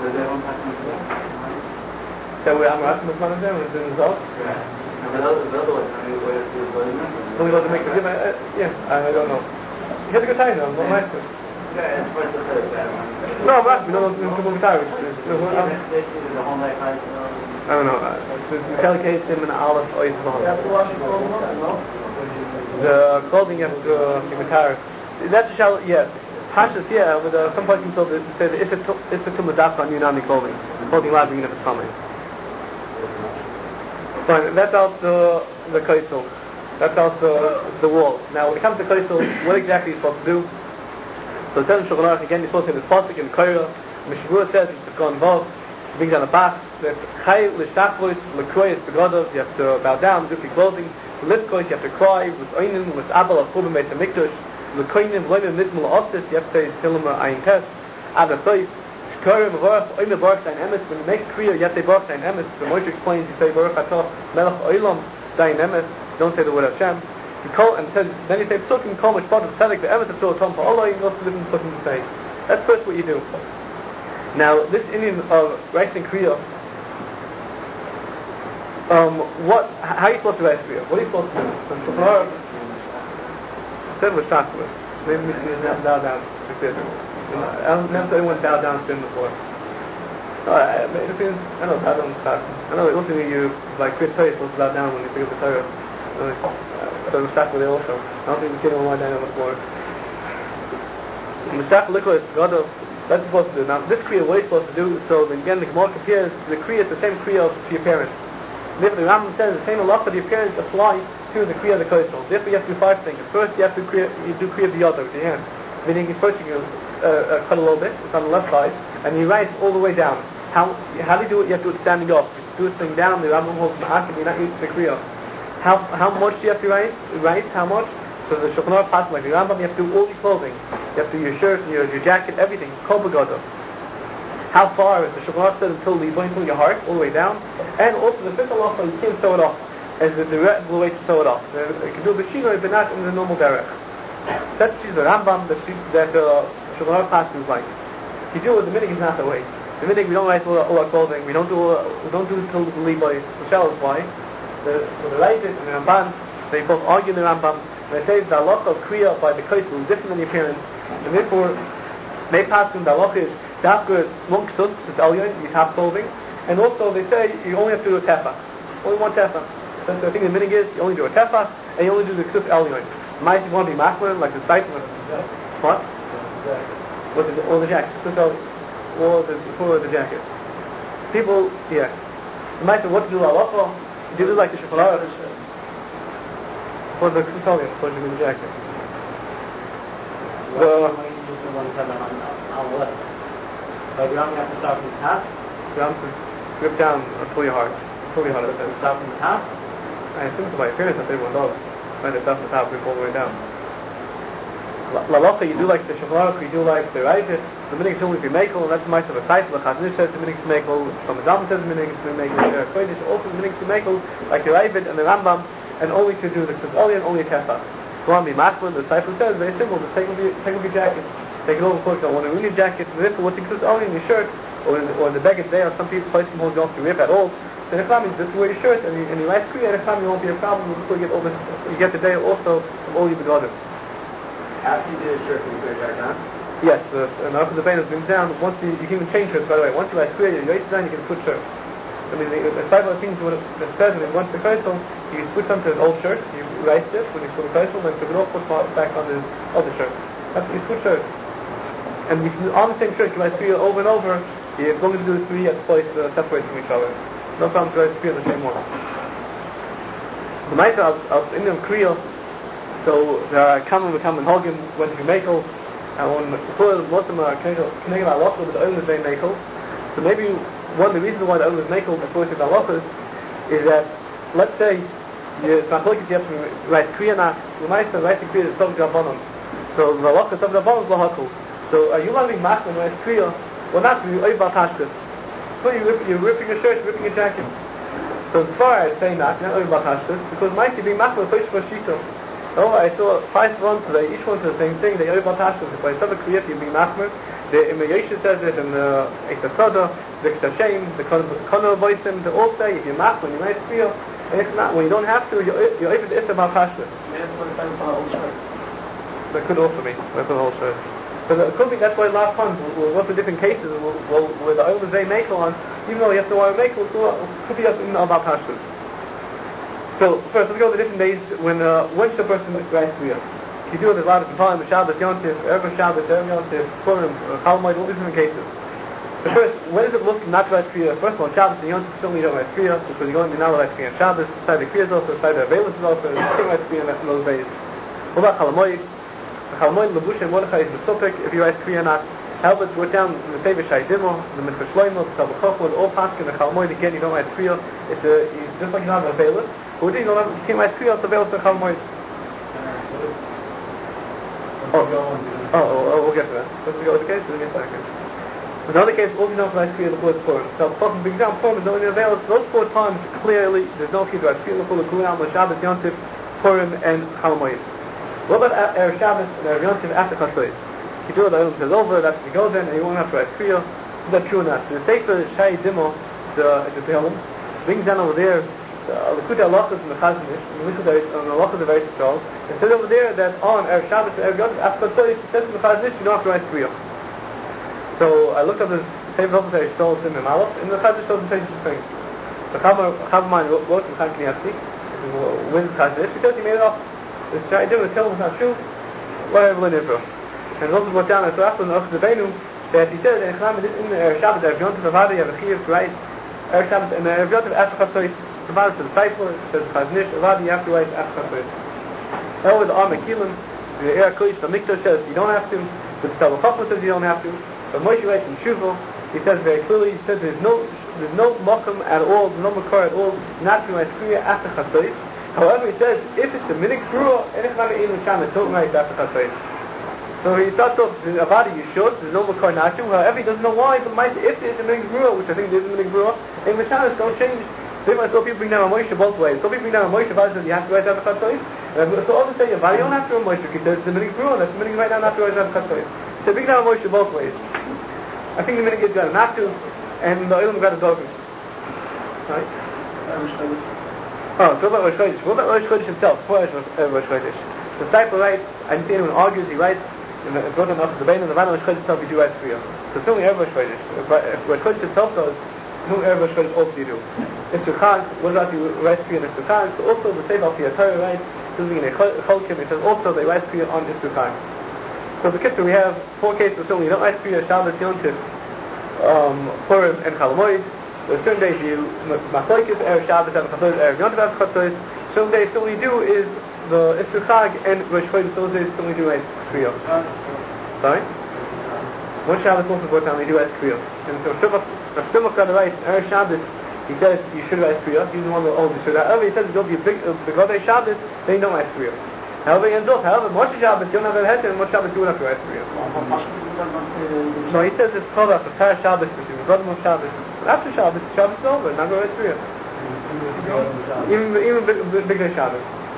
That we Amor Oretz was one of them. Was it result? And the other, the other one, I mean, where it's Well, he doesn't make the difference. Uh, yeah, I don't know. He had a good time though, not nice. yeah, it's quite the third bad one. No, I'm asking, we don't know to move tired. I don't know. The Kelly him in the olive oil. The clothing you have to be tired. That's a shell, yeah. Pashas, yeah, with uh, some person told it, said it's a it's a tumadaf on Yunani clothing. Clothing allowed being in the stomach. Fine, that's out the the kaisel. That's out the the wall. Now when it comes to kaisel, what exactly are you supposed to do? So it says in Shulchan Aruch again, you're supposed to have the pasuk in Korah. Mishavua says it's gone involved. It brings down a bas. That chay l'shachvois l'kroyes begodov. You have to bow down, do your clothing. L'ifkois, you have to cry. With oinin, with abel of churban beit hamikdash. L'koinim loyim nidmul osis. You have to say tilma ayin tes. Ada soif. Shkorim vorach oime baruch dein emes. When you make kriya, you have to say baruch dein emes. So Moshe explains, you say baruch atah melech oilam dein emes. Don't say the word Hashem. You call and says then you say psukim kol mishpat of tzedek the emes of Torah tom for Allah. You also different psukim to say. That's first what you do. Now this Indian of writing kriya. Um, what? How are you supposed to write kriya? What are you supposed to do? So Shulchan Aruch said with shachvus. Maybe we should never bow down to kriya. I don't never saw anyone bow down to him before. No, I, it seems, I don't know, bow down to Torah. I know, ultimately you, like, kriya Torah, you're supposed to bow down when you pick up the Torah. So the shachvus there also. I don't think the kid will lie down on the floor. The shachvus liquid is gadol. That's supposed to do. Now, this kriya, what are you supposed to do? So, then again, the Gemara compares the kriya is the same kriya to your parents. Therefore, the Rambam says the same halacha of your parents apply to the kriya of the koisel. Therefore, you have to do five things. First, you have to kriya, you do kriya b'yada with your hand. Meaning, first you uh, uh, cut a little bit, it's on the left side, and you write all the way down. How how do you do it? You have to do it standing up. You do it sitting down, the Rambam holds ma'akim, you're not used to the kriya. How how much do you have to write? Write how much? So the Shulchan Aruch passes like the Rambam, you have to do all your clothing. You have to do your shirt, your, your jacket, everything. Kol b'gado. How far is the Shulchan Aruch said until the until your heart, all the way down? And also the fifth halacha, you can't sew it off. As the direct way to sew it off. You can do b'shino, but not in the normal derech. That's the Rambam that that uh, Shulchan Aruch passes like. If you do it with the minig, it's not the way. The minig, we don't write all our, all our clothing. We don't do uh, we don't do till the levi. The shell is why. The the Ravid and the Ramban, they both argue in the Rambam. They say the halacha of kriya by the koisel is different than your parents, and therefore they pass in the halacha is dafka one ksut, it's elyon, you have clothing, and also they say you only have to do a tefa, only one tefa. So I think the minig is you only do a tefa and you only do the ksut elyon. Might you want to be masculine like the sight of what? What is it? Or the jacket? Or the for the jacket? People, yeah. You might say what to do halacha? You do like the Shulchan Aruch. For the Kusalian, for the jacket. The Like you don't have to start from the top. You have to grip down until your heart. Until your heart. Start from the top. I assume it's my appearance that everyone does. When it's up from the top, grip all the way down. Lalacha, you do like the Shulchan Aruch, you do like the Ravid. The minig is only to be makel, and that's the mice of a site. The Chazanish says the minig is makel. Some Adam says the minig is to be makel. The Kodesh also the minig is to be makel, like the Ravid and the Rambam. And only to do the Ksuz and only a Tefa. Go on, be masculine, the Sefer says, very simple, just take off your, take off your jacket. Take it over, of course, you don't want to ruin your jacket, and this, what's the Ksuz in your shirt, or in, or in the beggar there, or some people place them hold you off to rip at all. So if time you just wear your shirt, and you, and you write kriya, and if time you won't be a problem, until you get over, you get the day also of all your begodim. After you do your shirt, you put your jacket on? Yes, uh, and after the vein has been down, once you, you can even change shirts, by the way, once you write kriya, your yates down, you can put shirts. I mean, the five other things when it says when once the koisel, you put something to his old shirt, you write it when you put the koisel, then took it off, put it back on his other shirt. That's you switch shirts. And you, on the same shirt, you write three over and over. As long as you do the three, you have to place uh, separate from each other. no problem to write Kriya the same one. The night of, of Indian Kriya, so there are common common Hogan when you make and when before most of them are connected by local, but the oil is very make. So maybe one of the reasons why the oil is make before it's local is that, let's say, you, it's not like you have to write Kriya now, you might say write the Kriya is Tov Rabbanon. So the local Tov Rabbanon is Lahakul. So are you loving Machman when it's Kriya? Well, not you Oiv Batashkas. So you rip, you're ripping a shirt, ripping a jacket. So as far as saying that, you're not Oiv Batashkas, because might you be Machman first for Shito. Oh, I saw five ones today, each one says the same thing, they Oiv Batashkas. If I saw the Kriya, you're being Machman. The Imayosha says it, and the Ektasada, the Ektashem, the Kono Voisim, they all say if you're Machman, you might Kriya. And if not, when you don't have to, you're Oiv the Issa Batashkas. That could also be, that could also be. So it could be, that's why last time we'll go through different cases we'll, we'll, where the oil is very makel on, even though you have to wire makel, it could be up in about pashtus. So first let's go to different days when uh, when should a person write Kriya. You do it a lot of time, Shabbos, Yontif, Erev Shabbos, Erev Yontif, Purim, Chalmoid, all these different cases. But first, when does it look not to write Kriya? First of all, Shabbos and Yontif certainly don't write Kriya, because you're going to be not write Kriya on Shabbos, side of Kriya is also, side of Avelis is also, you can't write Kriya in those days. What about Chalmoid? Chalmoid, Lebush, and Mordechai is the Supik, if you write Kriya or not. However, go down the Tevish Haidimo, the Mitzvah Shloimo, the Tabakokwo, all Paskin, the Chalmoid, again, you don't write Kriya. It's a, it's just like you don't have Avelis. But you don't have, you can't write Kriya, it's Avelis and Chalmoid. Oh, oh, oh, we'll get to that. Let's go with the case, we'll get to that case. Another case, all you know from Kriya, the word Purim. So, the fucking big down Purim is only available. Those four times, clearly, there's no key to write Kriya, the Kulam, the Shabbos, Yontif, Purim, and Chalmoid. What about Erev Shabbos and Erev Yontif after Chassois? You do it, the Olam says over, that's when you go then, and you won't have to write Kriya. Is that true or not? The Sefer Shai Dimo, the the Tehillim, brings down over there the Likutei Halachos and the Chazanish, and the Likutei Halachos are very strong. It says over there that on Erev Shabbos and Erev Yontif after Chassois, it says in the Chazanish you don't have to write Kriya. So I looked at the same Halachos I stole in the Malach, and the Chazanish doesn't say such things. The Chavamai wrote from Chaim Kniatsky, wins Chazanish, because he made it up. The Shai Dimo, the Tehillim is not true. Whatever in Israel. And also brought down as well in the Ochs Devenu that he said in Chlam in the Shabbos Erev Yontif Avadi you have a chiyuv to write Erev Shabbos and Erev Yontif after Chassois. Avadi to the disciple, it says Chazanish Avadi you have to write after Chassois. Over the Arm Akilim, the Erev Kodesh, the Mikdash says you don't have to. The Tzavul Chachma says you don't have to. But Moshe writes in Shuvah, he says very clearly, he says there's no there's no mokum at all, there's no makar at all not to write Kriya after Chassois. However, he says if it's a minik brua, Enech Nami Eilu Shana, don't write after Chassois. So he starts off, the Avadi you should, there's no Makar Nachu, however he doesn't know why, but might, if there's a Minig Brewer, which I think there is a Minig Brewer, in Mashanas don't change. So you might so people bring down a Moshe both ways. So people bring down a Moshe, Avadi says you have to write down the Chatzois. So others say, Avadi you don't have to write Moshe, because there's a Minig Brewer, that's the Minig right now not to write down the Chatzois. So bring down a Moshe both ways. I think the Minig is got not to, and the Olam got a Dogen. Right? Oh, so about Rosh Chodesh. What about Rosh Chodesh himself, before Rosh Chodesh? The disciple writes, I didn't see anyone argues, he writes, in the front of the Bein and the Van Rosh Chodesh itself, you do write Kriya. So certainly every Rosh Chodesh. If Rosh Chodesh itself does, certainly every Rosh Chodesh also you do. If Sukkot, what about you write Kriya in Sukkot? So also the Sefer Al Torah writes, something in a Cholkim, it says also they write Kriya on Sukkot. So the Kippur we have four cases, certainly you don't write Kriya, Shabbos, Yontif, um, Purim, and Chalamoid. So certain days you, Machlokes, Erev Shabbos, and Chassois, Erev Yontif, and Chassois. Certain days certainly you do is the Isser Chag and Rosh Chodesh, those days certainly do write Kriya. Sorry? One Shabbos also brought down, they do write Kriya. And so Rav Shimon got to write Erev Shabbos, he says you should write Kriya, he's the one that holds you should. However, he says you'll be a big, Begodei Shabbos, then you don't write Kriya. However, he ends up, however, Moshe Shabbos, you don't have a heter, and Moshe Shabbos you won't have to write Kriya. No, he says it's called after Par Shabbos, but you Begodei of Shabbos. After Shabbos, Shabbos is over, not going to write Kriya. Even, even Begodei Shabbos.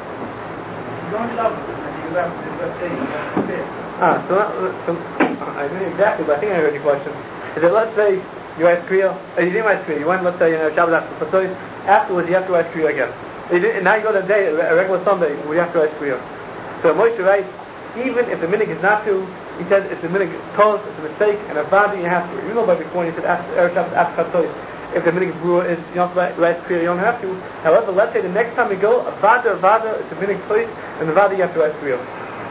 Ah, so, so I didn't exactly, but I think I heard your question. Is that let's say you write Kriya, uh, you didn't write Kriya, you went, let's say, you know, Shabbos after Chassois, afterwards you have to write Kriya again. You didn't, and now you go to a day, a regular Sunday, where you have to write Kriya. So Moshe writes, even if the minig is not to, he says if the minig is close, it's a mistake, and a vadi you have to. Even though by before he said after Erev Shabbos after Chassois, if the minig brewer is, you don't have to write Kriya, you don't have to. However, let's say the next time you go, a vada, a vada, it's a minig place, and the vada you have to write Kriya.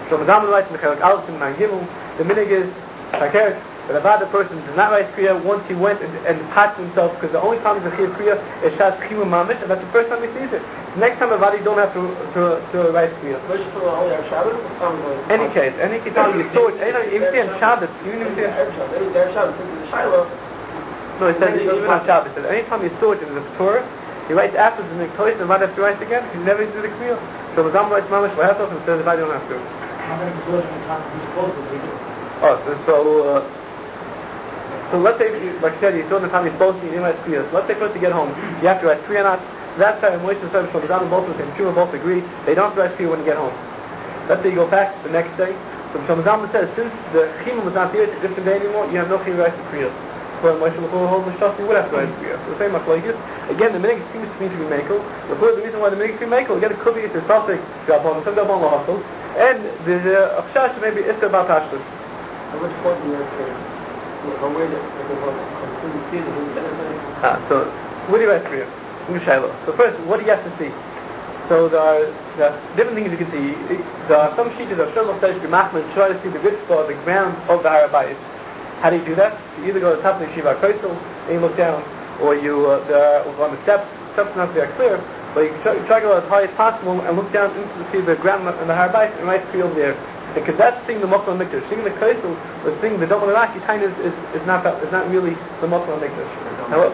So Madam writes in the Chelik Aleph and Gimel, the minig is Hakeret, that about the person does not write Kriya once he went and, and patched himself, because the only time he's a Kriya is Shas Chima Mamish, and that's the first time he sees it. Next time Avadi don't have to to, to write Kriya. Any case, any time you saw it, anytime you see on Shabbos, even if you see no, it says even on Shabbos, it says anytime you saw it in the Torah, he writes afterwards in the Torah, and Avadi has to write again, he never do the Kriya. So the Zam writes Mamish for himself and says Avadi don't have to. How many times he's supposed to do? Oh, so, so, uh, so let's say, like I said, you saw the time you're supposed to, you didn't write Kriya. So let's say first you get home, you have to write Kriya not. That's time Moshe and Shlomo Zalman both and Shua both agree, they don't have to write Kriya when you get home. Let's say you go back the next day, so Shlomo Zalman says, since the Chimah was not here, it's a different day anymore, you have no Kriya to write the Kriya. So Moshe L'chol you would have to write Kriya. So the same like this. Again, the minig seems to me to be Mekel. The reason why the minig seems to be Mekel, again, it could be it's a topic, Gabon, some Gabon L'hachol, and there's a Achshash maybe it's about Tashlis. At which point do you have to aware that the Ah, so what do you write for you? So first, what do you have to see? So there are, there are different things you can see. There are some sheets of Shlomo says to Machman try to see the good spot, the ground of the Har Bayis. How do you do that? You either go to the top of the Shiva Koisel and you look down, or you uh, there are on the steps. Steps not very clear, but you try, try to go as high as possible and look down into the, see the ground in the Har Bayis and write field there. Because that's seeing the Mokhel Mikdash. Seeing the Koisel, but seeing the Dom Raki kind of is, is, is not that, is not really the Mokhel Mikdash. However,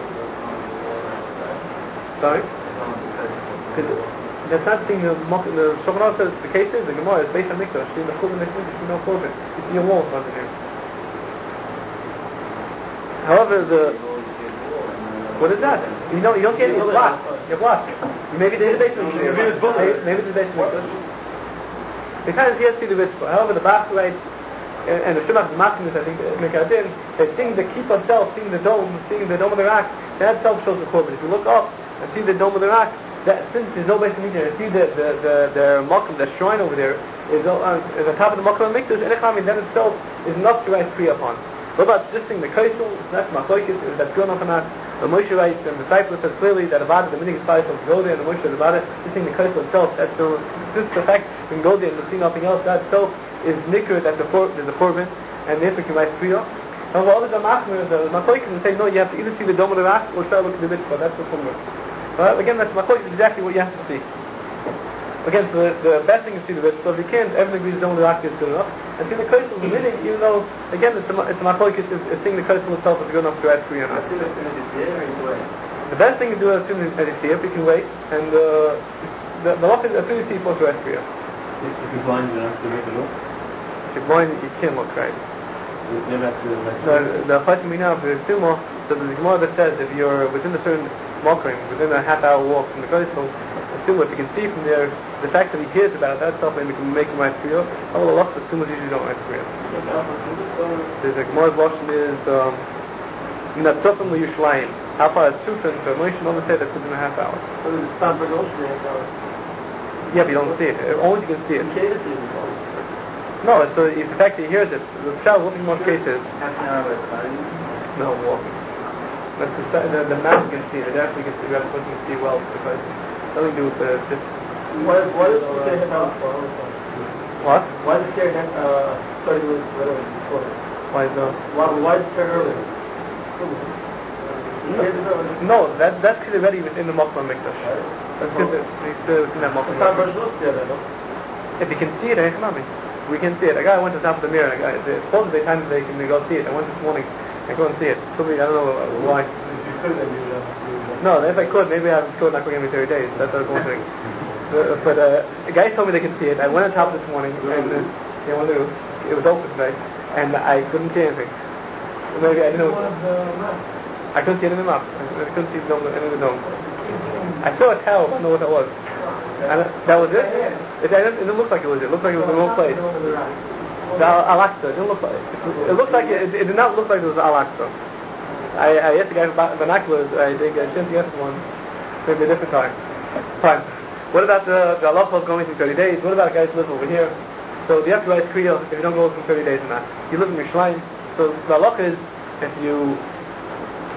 sorry? That's not seeing the Mokhel. The Shulchan says the case is the Gemara is based on Mikdash. Seeing the Chul Mikdash, you see no clothing. You see a wall in front of you. However, the what is that? You know, you don't get it. You're blocked. You're blocked. Maybe there's a basement. Maybe, maybe there's a basement. They kind of see the Ritzvah. However, the Bach writes, and, and the Shemach the Machimus, I think, Mekadin, that seeing the Kippah itself, seeing the dome, seeing the dome of the rock, that itself shows the Korban. If you look up and see the dome of the rock, that since there's no basement there, see the the the, the Mokum, the shrine over there, is, uh, is on top of the Mokum Mikdash, and Echami, that itself is enough to write Kriya upon. What about just seeing the Kaisel? That's Machlokes, is that good enough or not? The Moshe writes, and the disciple says clearly that about the minig is to go there, and the Moshe says about it, just seeing the Kaisel itself, that's still, just the fact you can go there and see nothing else, that itself is nikr that the for, there's a Korban, and therefore you can write Kriya. However, others are Machmir, the Machlokes, and say, no, you have to either see the Dome of the Rock, or try to look at the Mitzvah, that's the Chumrah. Well, again, that's Machlokes, exactly what you have to see. Again, so the, the best thing is to see the Mitzvah. If you can't, everyone agrees the Dome of the Rock is good enough. And see the Kaisel, the minig, even though, again, it's a, it's a Machlokes, it's, it's seeing the Kaisel itself is good enough to write Kriya. The best thing to do as soon as you see it, you can wait, and uh, the the lock is as soon as you see it, supposed to write Kriya. If you're blind, you don't have to make a look? If you're blind, you can't look, right? You never have to make So the question we now, if there's two more, so the Gemara that says if you're within a certain mokrim, within a half hour walk from the Kaisel, assume if you can see from there, the fact that he hears about it, that itself maybe can make him write Kriya. However, lots of assumers usually don't write Kriya. There's a Gemara's Lashon is, um, Natsofim L'Yushlayim. How far is Tufin? So Moshe Shlomo said that's within a half hour. So it's time for Goshen, Yeah, but you don't see it. Only you can see it. you can't see it. No, it's the, it's the fact that he hears it. The child looking in most cases. half an hour at a time. No, walking. That's the, the, the mouth can see it. It actually can see, that's what you can see well. Because nothing to do with the, just... Why, why does it say that? What? Why does it say that, uh, thirty minutes early before? Why is that? Why, why does it say early? No, that, that's because already within the Mokhel Mikdash. That's because it's uh, within that Mokhel Mikdash. If you can see it, eh, come on, we can see it. A guy went to the top of the mirror, and a guy, the, supposedly times they can go see it. I went this morning, I go and see it. Somebody, I don't know why. No, if I could, maybe I would not going every thirty days. That's what I was wondering. But, but uh, a guy told me they can see it. I went on top this morning, and uh, you know, it was open today, and I couldn't see anything. Maybe I didn't know. I couldn't see it in the map. I couldn't see the dome, any of the dome. I saw a towel, I don't know what that was. And that was it? It, it didn't look like it was it. It looked like it was in the wrong place. The Al-Aqsa. It didn't look like it. It looked like it, it did not look like it was Al-Aqsa. I, I asked the guy about binoculars. I think I sent the other one. Maybe a different time. Fine. What about the, the halacha of going from thirty days? What about guys who live over here? So you have to write Kriya if you don't go from thirty days or not. You live in Yerushalayim. So the halacha is if you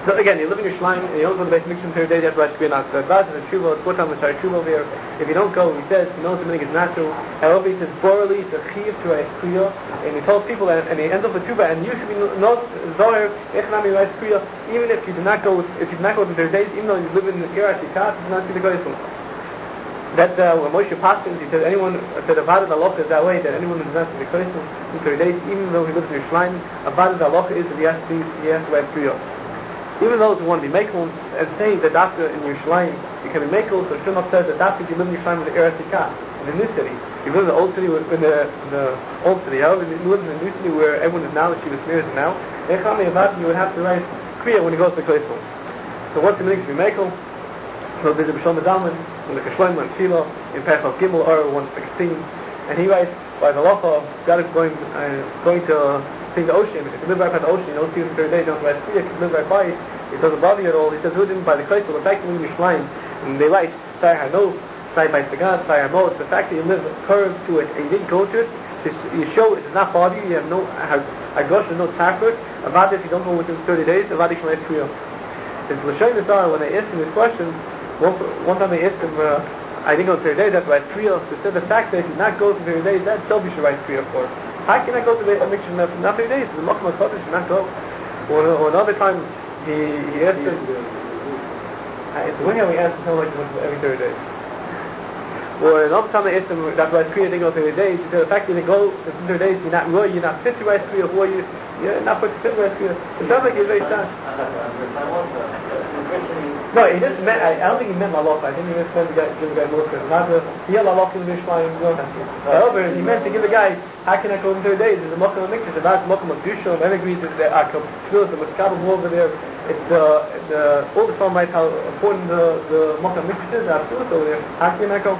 So again, you live in your shrine, and you don't go to the base mixture until your day, you have to write Shkriya Nasa. The advice of the Tshuva, it's four times the Tshuva over here. If you don't go, he says, he knows the meaning is natural. However, he says, borally, it's a chiv to write Shkriya, and he tells people, and, and he ends up with Tshuva, and you should be not Zohar, Echnami writes Shkriya, even if you do not go, if you do not go to their days, even though you live in the Irat Yikat, you do not see the Goyim. That uh, when Moshe Paskins, he said anyone said Avad Alocha is that way, that anyone who does not see the Kohen in thirty days, even though he lives in Yerushalayim, Avad Alocha is that he has to he has to write Kriya. Even those who want to be Mekel and say that after in Yerushalayim you can be Mekel, so Shemach says that after you live in Yerushalayim with the Eretz Yikah, in the new city, you live in the old city, in the, the old city. However, you live in the new city where everyone is now, that she was near to now. You would have to write Kriya when you go to the Kohen. So what's the meaning to be Mekel? So there's a B'Shom Adalman, in the Kashloim and Shiloh, in Perchel Gimel, or one sixteen, and he writes, by the Locha, God is going, uh, going to see the ocean. If you live right by the ocean, you don't see it in thirty days, you don't write Kriya. If you live right by it, it doesn't bother you at all. He says, who didn't by the Kaisel, the fact that you live in Yerushalayim, and they write, Sai Hano, Sai by Sagan, Sai Hamo, it's the fact that you live curved to it, and you didn't go to it, you show it does not bother you, you have no, Hagosh, there's no time for it. About if you don't go within thirty days, about you can write Kriya. It's L'Shoin Nazar, when they asked him this question, One, one time they asked him, uh, I didn't go to thirty days, I have to write Kriya. So he said the fact that if you not go to thirty days, that itself you should write Kriya for. How can I go to the mixture not, not thirty days? The Makam HaKodesh should not go. Or, or another time, he, he asked him, uh, it's when we asked him like every thirty days. Or another time they asked him, that write Kriya didn't go thirty days. He said the fact that you didn't go in thirty days, you're not roy, you're not fit to write Kriya, or you, you're not fit to write Kriya. It sounds like you're very sad. No, he just meant, I, I don't think he meant Laloch. I think he just meant to give the guy Mulker. Not to hear Laloch in the Mishmaim, you don't have to. However, he meant to give the guy, how can I go in thirty days? There's a Mokum of Mikdash, about Mokum of Dusha, and agrees that the Akabshul, the Muskabim over there, it's the, the, all the time writes how important the, the Mokum of Mikdash is, Akabshul over there. How can I go?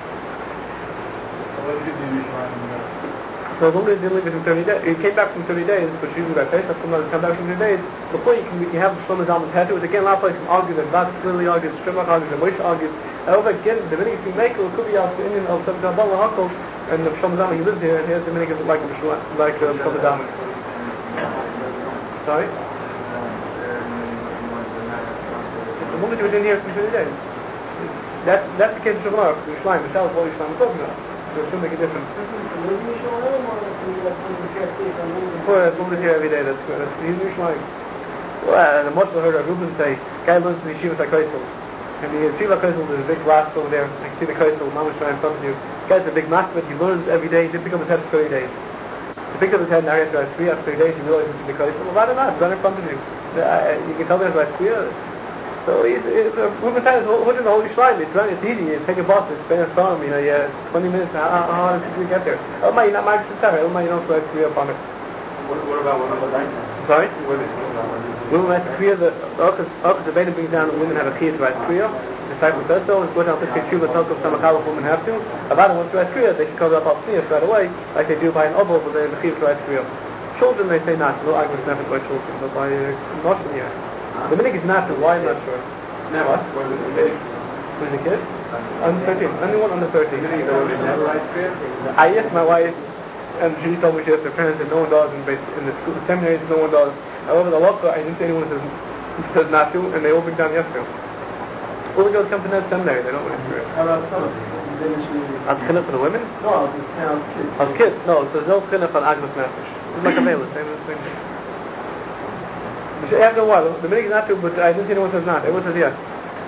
So as long as you live in thirty days, he came back from thirty days, but usually by Pesach, sometimes come back from thirty days, before you can you have the Shlomo Zalman's head to it. Again, a lot of places argue that Bas clearly argues, Shemach argues, and Moshe argues. However, again, the minute you make it, it could be also Indian of Shlomo Zalman Hakol, and the Shlomo Zalman, he lives here, and he has the minute like like uh, Shlomo Zalman. Sorry? The moment you were in here from thirty days. That's, that's the case of Shemach, the Yerushalayim, the Shabbos, what Yerushalayim is talking about. So it should make a difference. Well, it's only here every day, that's good. That's, he's Yerushalayim. Well, the Moshel heard Reuben say, guy lives in the Yeshiva HaKoisel. And the Yeshiva HaKoisel, there's a big glass over there. I can see the Koisel, Mamash right in front of you. The guy's a big master, he learns every day, he didn't pick up his head for thirty days. He picked up his head and now he has to write three after thirty days, he realizes it's the Koisel. Well, why not? It's right in front of you. Uh, you can tell me how to write three. So he's, he's, uh, Reuben says, what is the Holy Shrine? It's running, it's easy, you take a bus, it's spend a farm, you know, yeah, twenty minutes, how, how hard is it to get there? Oh my, you're not Marcus and Sarah, oh my, you don't write three upon it. What, what about one of the night? Sorry? Women write the Kriya, the Orchis the Beta brings down that women have a key to write Kriya. The disciple says so, and goes down to Tshuva, talk of some Akala women have to. About wants to write Kriya, they can cover up all Sneers right away, like they do by an Obel, but they have a key to write Kriya. Children, they say not, no arguments never by children, but by uh, not from here. The minig is not, why I'm not sure. Never. What? Who's the kid? Under thirteen. Anyone under thirteen. Never write Kriya? I asked my wife, and she told me she has her parents that no one does in, in the school, the seminaries, no one does. However, the law, I didn't see anyone who says, says not to, and they all bring down yesterday. All the girls come to that seminary, they don't want to hear it. How about some? As chinuch for the women? No, it's kids. As kids? No, so there's no chinuch on Agnes Nefesh. It's like a veil, same same thing. After a while, the minig is not to, but I didn't see anyone says not. Everyone says yes.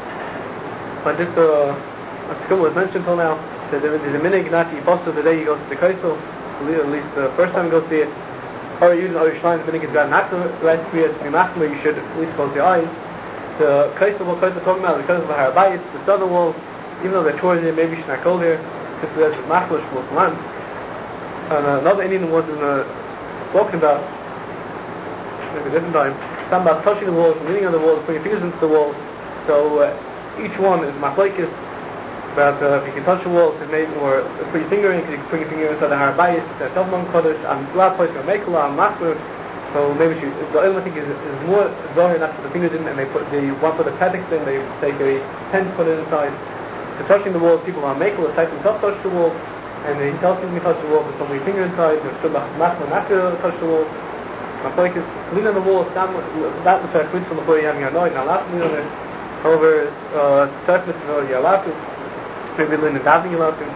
But just uh, a school was mentioned till now, that there is a minig not to eat pasta the day you go to the Kaisel, at least the first time you go see it, or you or your shrine, the minig is got not to write Kriya, to be machmer, you should at least close your eyes. The Kaisel, what Kaisel talking about, because of the Harabayis, the southern wall, even though they're towards there, maybe you should not go there, just there's a machmer, shmul land. And uh, another Indian was in, uh, spoken about, maybe a different time, talking about touching the walls, leaning on the walls, putting your fingers into the wall. So uh, each one is machlokes. But uh, if you can touch the walls, it may, or put your finger in, because you can put your finger inside the Harabayis, the Shalom Kodesh, and a lot of places are Mekula, and Machmer. So maybe she, the only thing is, is more Zohar, not put the fingers in, and they put the one for the pedics in, they take a pen, put it inside. So touching the walls, people are Mekula, type themselves touch the wall, and he tells people to touch the wall, but put your finger inside, there's still Machmer not to touch the wall. My point is, lean on the wall, stand that which I quit from before you having your noise, now last lean on it. However, uh, surface is already allowed to. Maybe lean and dancing allowed to.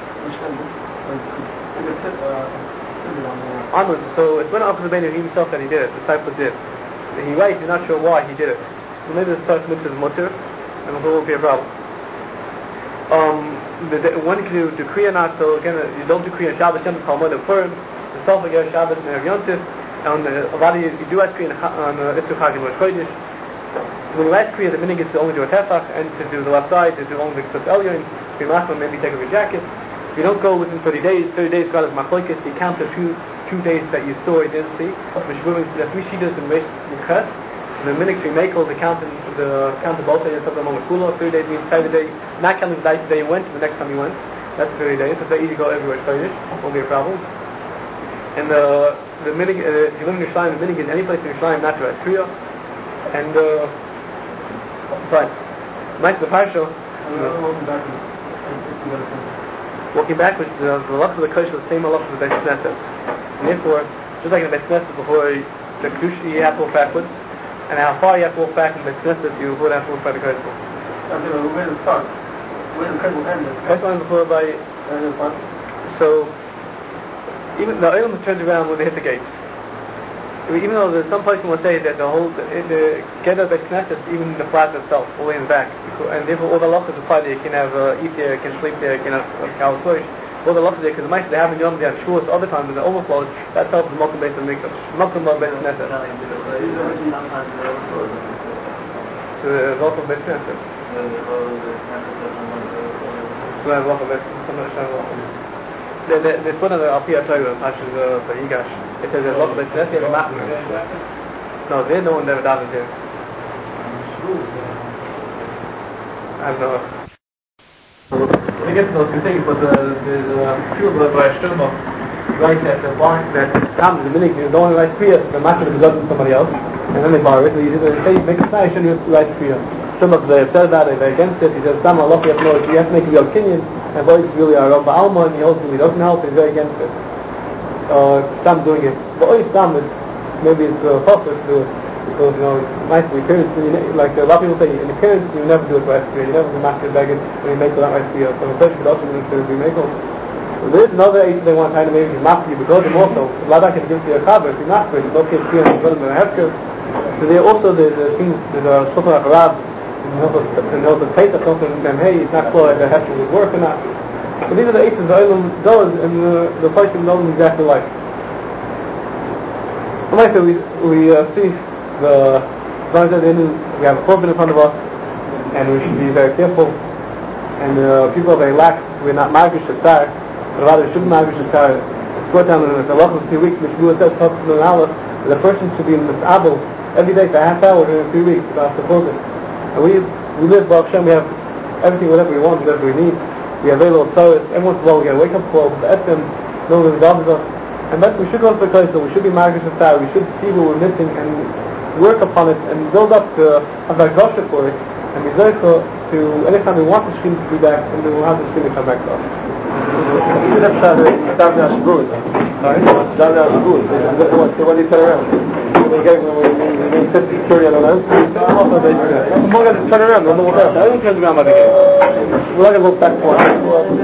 Onwards, so it's when Uncle Rabbeinu himself that he did it, the disciple did. And he writes, he's not sure why he did it. So maybe the first mitzvah is mutter, and it won't be a problem. Um, the, the, when you do decree or not, so again, uh, you don't decree on Shabbos, Shem is called Moed Purim, the self again Shabbos and Erev Yontif, and uh, a lot of you, you do ice cream on Isur Chag and Rosh Chodesh. When you ice cream, the meaning is to only do a tefach, and to do the left side, to do only the Ksuf Elyon, to be machman, maybe take off your jacket. If you don't go within thirty days, thirty days God is machlokes, you count the two two days that you saw, you didn't see, which means that three shitas in Reish Yichas. The minute you make all the count the count of both days of the moment kula, thirty days means thirty day, not counting the day you went, the next time you went. That's thirty days. It's very easy to go everywhere Chodesh, won't be a problem. And the the minute uh, if you live in Yerushalayim, the minute in any place in Yerushalayim, not to Kriya. And uh fine. Mike the Parsha. Walking backwards, the the luck of the Kodesh is the same luck of the Beis Knesset. And therefore, just like in the Beis Knesset before the Kedusha, you have to walk backwards. And how far you have to walk back in the Knesset, you would have to walk by the Kodesh. Where does it start? Where does the Kodesh end? The Kodesh ends before by... So, even the Olam turns around when they hit the gate. Even though there's some person will say that the whole, the, the get of the Knesset, even in the plaza itself, all the way in the back, and therefore all the losses apply there. You can have uh, eat there, you can sleep there, you can have a cow flourish. All the losses there, because the mice they have in Yom, they have shuas other times, and the overflows, that helps the Malkum based on Mikdash. Malkum based on Knesset. The Malkum based on Knesset. The Malkum based on Knesset. There's one of the Alpia Torah, Pashas for Yigash. It says there's Malkum based on Knesset and Machman. No, they're no one that ever here. I don't know. I guess those two things, but the the true by Shturma right that the barn that comes the minute you don't write Kriya, the master is done to somebody else, and then they borrow it. You say make a sign, shouldn't you write Kriya? Some of they said that they're against it. He says, "Some Allah, you have to know you have to make your opinion." And boys really are Rabba Alma, and he also he doesn't help. He's very against it. Uh, Sam doing it, but only Sam is maybe it's uh, possible to do it. Because, you know, it's nice in appearance, you ne- like a lot of people say, in appearance you never do it right for you, you never do master baggage when you make it that right for you. So the question could also be to be made. So there is another age they want to maybe to master you because of them also. A lot of that can give you a cover if you master it, no kids here and put them in a healthcare. So there also the, the things, there's a something like a rab, and also the taste of something, and hey, it's not clear if the healthcare would work or not. So these are the aces the Olam does, and the, the person knows exactly like. So we, we uh, see the we have a korban in front of us, and we should be very careful. And uh, people are very lax. We're not magish to start, but rather should magish to start. It's good time in the last few weeks. Mishmua says an hour. The person should be in this abel every day for a half hour in three weeks without supposing. And we we live Baruch Hashem. We have everything, whatever we want, whatever we need. We have very little service. Every once in a while we get a wake up call. The Eskim, no one involves us. And that's, we should run for Christ, so we should be magish to start. We should see what we're missing and work upon it and build up to have a gosha for it and be very to, to anytime we want the stream to be back and we will have the stream to come back to us. Even if it's down there good. Sorry? Down there good. When you turn around. When you get when you set security on the lens, also they I'm going to turn around, I'm going to I don't turn around by the game. We're not going to look back for it.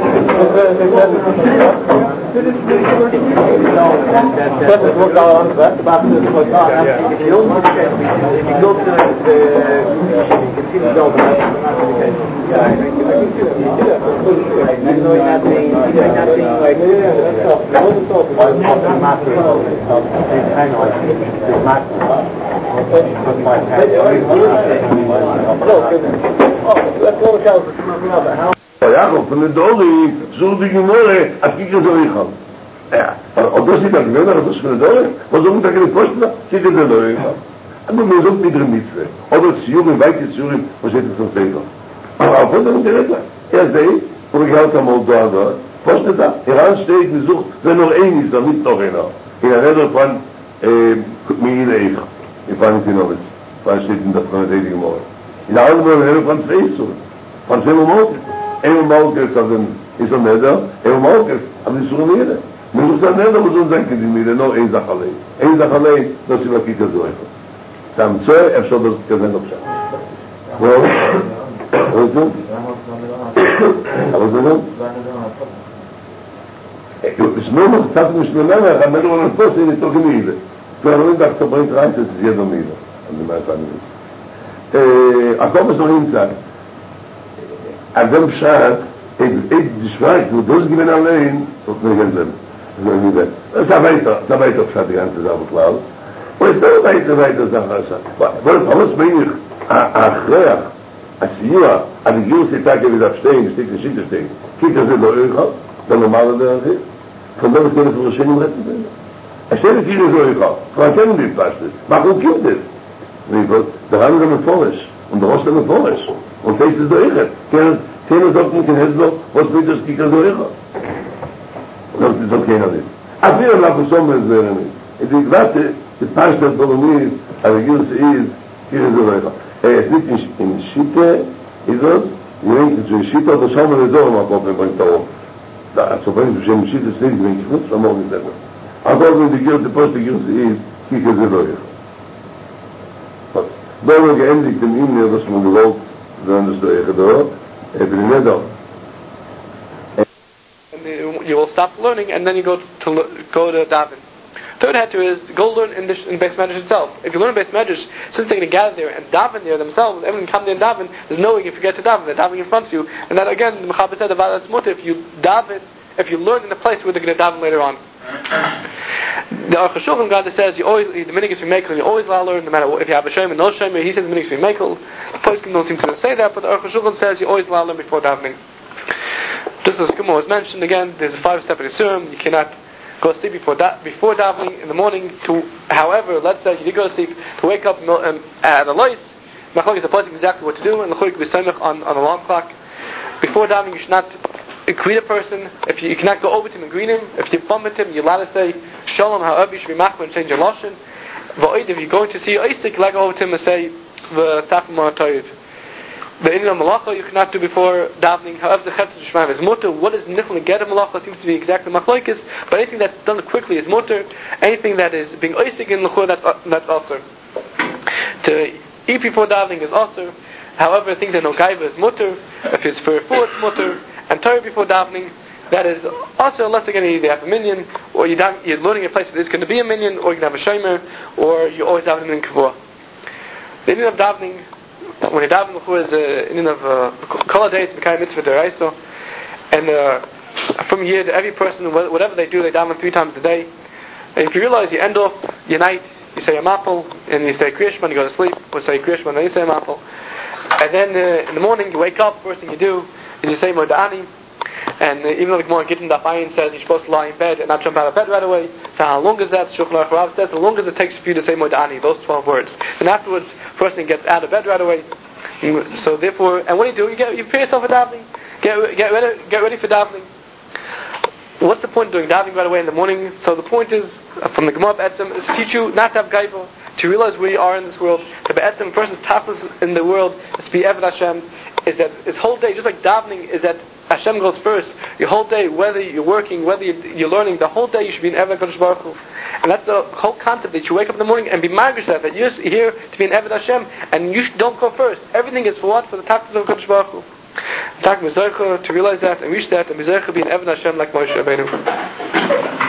Certainly look down on that, the bathroom is like that. If you don't look at if you go to the, you can see the dome, that's not the case. Yeah, I can see that. Even though you're not being, you're not being like, yeah, that's tough. The whole stuff is like, it's not master, it's kind of like, it's not, it's like, oh, that's all the cows are coming out of the house. Jacob, von der Dori, so die Gemorre, a Kika so ich hab. Ja, und das ist dann, wenn er das von der Dori, was soll man da keine Postler, Kika so ich hab. Aber wir sind mit der Mitzwe. Oder das Jungen, weit die Zürich, was hätte es noch selber. Aber auch von der Unterredner. Er sagt, wo ich halt einmal da, da, Postler da, heran steht, und sucht, wenn noch ein ist, dann nicht noch einer. In der Räder von, äh, Mihine Eich. Ich fahre nicht hin, aber es steht in der Räder Gemorre. In der anderen Räder von Freisur. Von Zimmer Morgen. Eén mogelijk is dat een is een neder, eén mogelijk, maar die zullen leren. Man muss dann nicht noch so denken, die mir noch ein Sache allein. Ein Sache allein, dass sie wirklich so einfach. Dann so, er soll das gesehen auf sich. Wo? Wo ist das? Aber so dann? Es nur noch, das nicht mehr länger, aber wenn du noch nicht in die Togemide. Für einen Tag, so bringt rein, das ist jeder Mide. Und die meisten nicht. Äh, aber komm es noch hinzahlen. An dem Bescheid, ich die Schweig, du durchgewinn allein, und nicht in das ist weiter, das weiter, das die ganze Sache klar. Und es ist weiter, weiter, Sache. Was alles bin ich, achreach, als Jura, an die Jura, die Tage wieder stehen, die Stücke Schitte stehen. Kinder sind noch Öger, der normale der ist. Von dem ist keine Verschiedung retten werden. Es steht nicht hier so Öger, von kennen die Plastik. Warum gibt es? Der Hand ist mit Forest, und der Rost ist mit Forest. Und das ist der Öger. Keine sagt nicht, was wird das Kinder so Öger? Das ist doch keiner nicht. Ach, wir haben auch so ein Wäre nicht. Und die Glatte, die Pastor Dolomit, aber Gilles ist, hier ist so weiter. Er ist nicht in Schitte, ist das? Ich denke, zu Schitte, das haben wir nicht so gemacht, wenn man da oben. Da, so wenn du in Schitte stehst, wenn ich muss, dann morgen nicht mehr. Aber wenn die Gilles, die Pastor Gilles ist, hier ist so weiter. Da haben wir geendigt in ihm, dass man gewollt, dann ist der Echedor, er bin nicht da. You will stop learning and then you go to go to daven. Third heter is go learn in the in Beis Medrash itself. If you learn Beis Medrash, since they're going to gather there and daven there themselves, everyone can come there and daven. There's no way you forget to daven. They're davening in front of you, and that again, the Mechaber said about that's mutter. If you daven, if you learn in the place where they're going to daven later on. The Aruch HaShulchan God says you always the minig is mekel. You always allow learn no matter what, if you have a shomer, no shomer. He says the minig is mekel. The poskim don't seem to say that, but the Aruch HaShulchan says you always allow learn before davening. Just as Kumar was mentioned again, there's five separate isurim. You cannot go to sleep before da- before davening in the morning. To, however, let's say you did go to sleep to wake up um, at a lois. Machlok is the posting exactly what to do, and the chayk is samech on on alarm clock. Before davening, you should not greet a person. If you, you cannot go over to him and greet him, if you bump into him, you're allowed to say shalom. However, you should be machmir and change your lashon. Va'id, if you're going to see Isaac, you like go over to him and say v'tafim ma'atayid. The Indian malacha you cannot do before davening. However, the chetz shemaim is mutter. What is nichol get a malacha seems to be exactly machlokes. But anything that's done quickly is mutter. Anything that is being oisig in l'chur, that's that's also. To eat before davening is also. However, things that no gaiva is mutter. If it's for food, it's mutter. And Torah before davening, that is also unless again you either have a minion, or you daven, you're learning a place where there's going to be a minion, or you can have a shomer, or you always have a in kavua. The Indian of davening. When you daven l'chur is uh, in of kol day it's became mitzvah deraisa, and uh, from year to every person whatever they do they daven three times a day. And if you realize you end off your night, you say a mapel and you say Kriya Shema and you go to sleep, or say Kriya Shema and then you say a mapel, and then uh, in the morning you wake up, first thing you do is you say Moda'ani, and uh, even though the Gemara Gittin Daf Ayin says you're supposed to lie in bed and not jump out of bed right away, so how long is that? Shulchan Aruch Rav says the longer it takes for you to say Moda'ani, those twelve words, and afterwards person gets out of bed right away. So therefore, and what do you do? You get you prepare yourself for davening. Get get ready get ready for davening. What's the point of doing davening right away in the morning? So the point is from the Gemara Be'etzem is to teach you not to have gaiva, to realize where you are in this world. The Be'etzem, a person's tachlis in the world is to be Eved Hashem. Is that his whole day, just like davening, is that Hashem goes first. Your whole day, whether you're working, whether you're learning, the whole day you should be an Eved Kadosh Baruch Hu. And that's the whole concept, that you wake up in the morning and be magish that, that you're here to be an Eved Hashem, and you don't go first. Everything is for what? For the tachlis of Kadosh Baruch Hu. Tak Mizaycha to realize that and reach that, and Mizaycha be an Eved Hashem like Moshe Rabbeinu.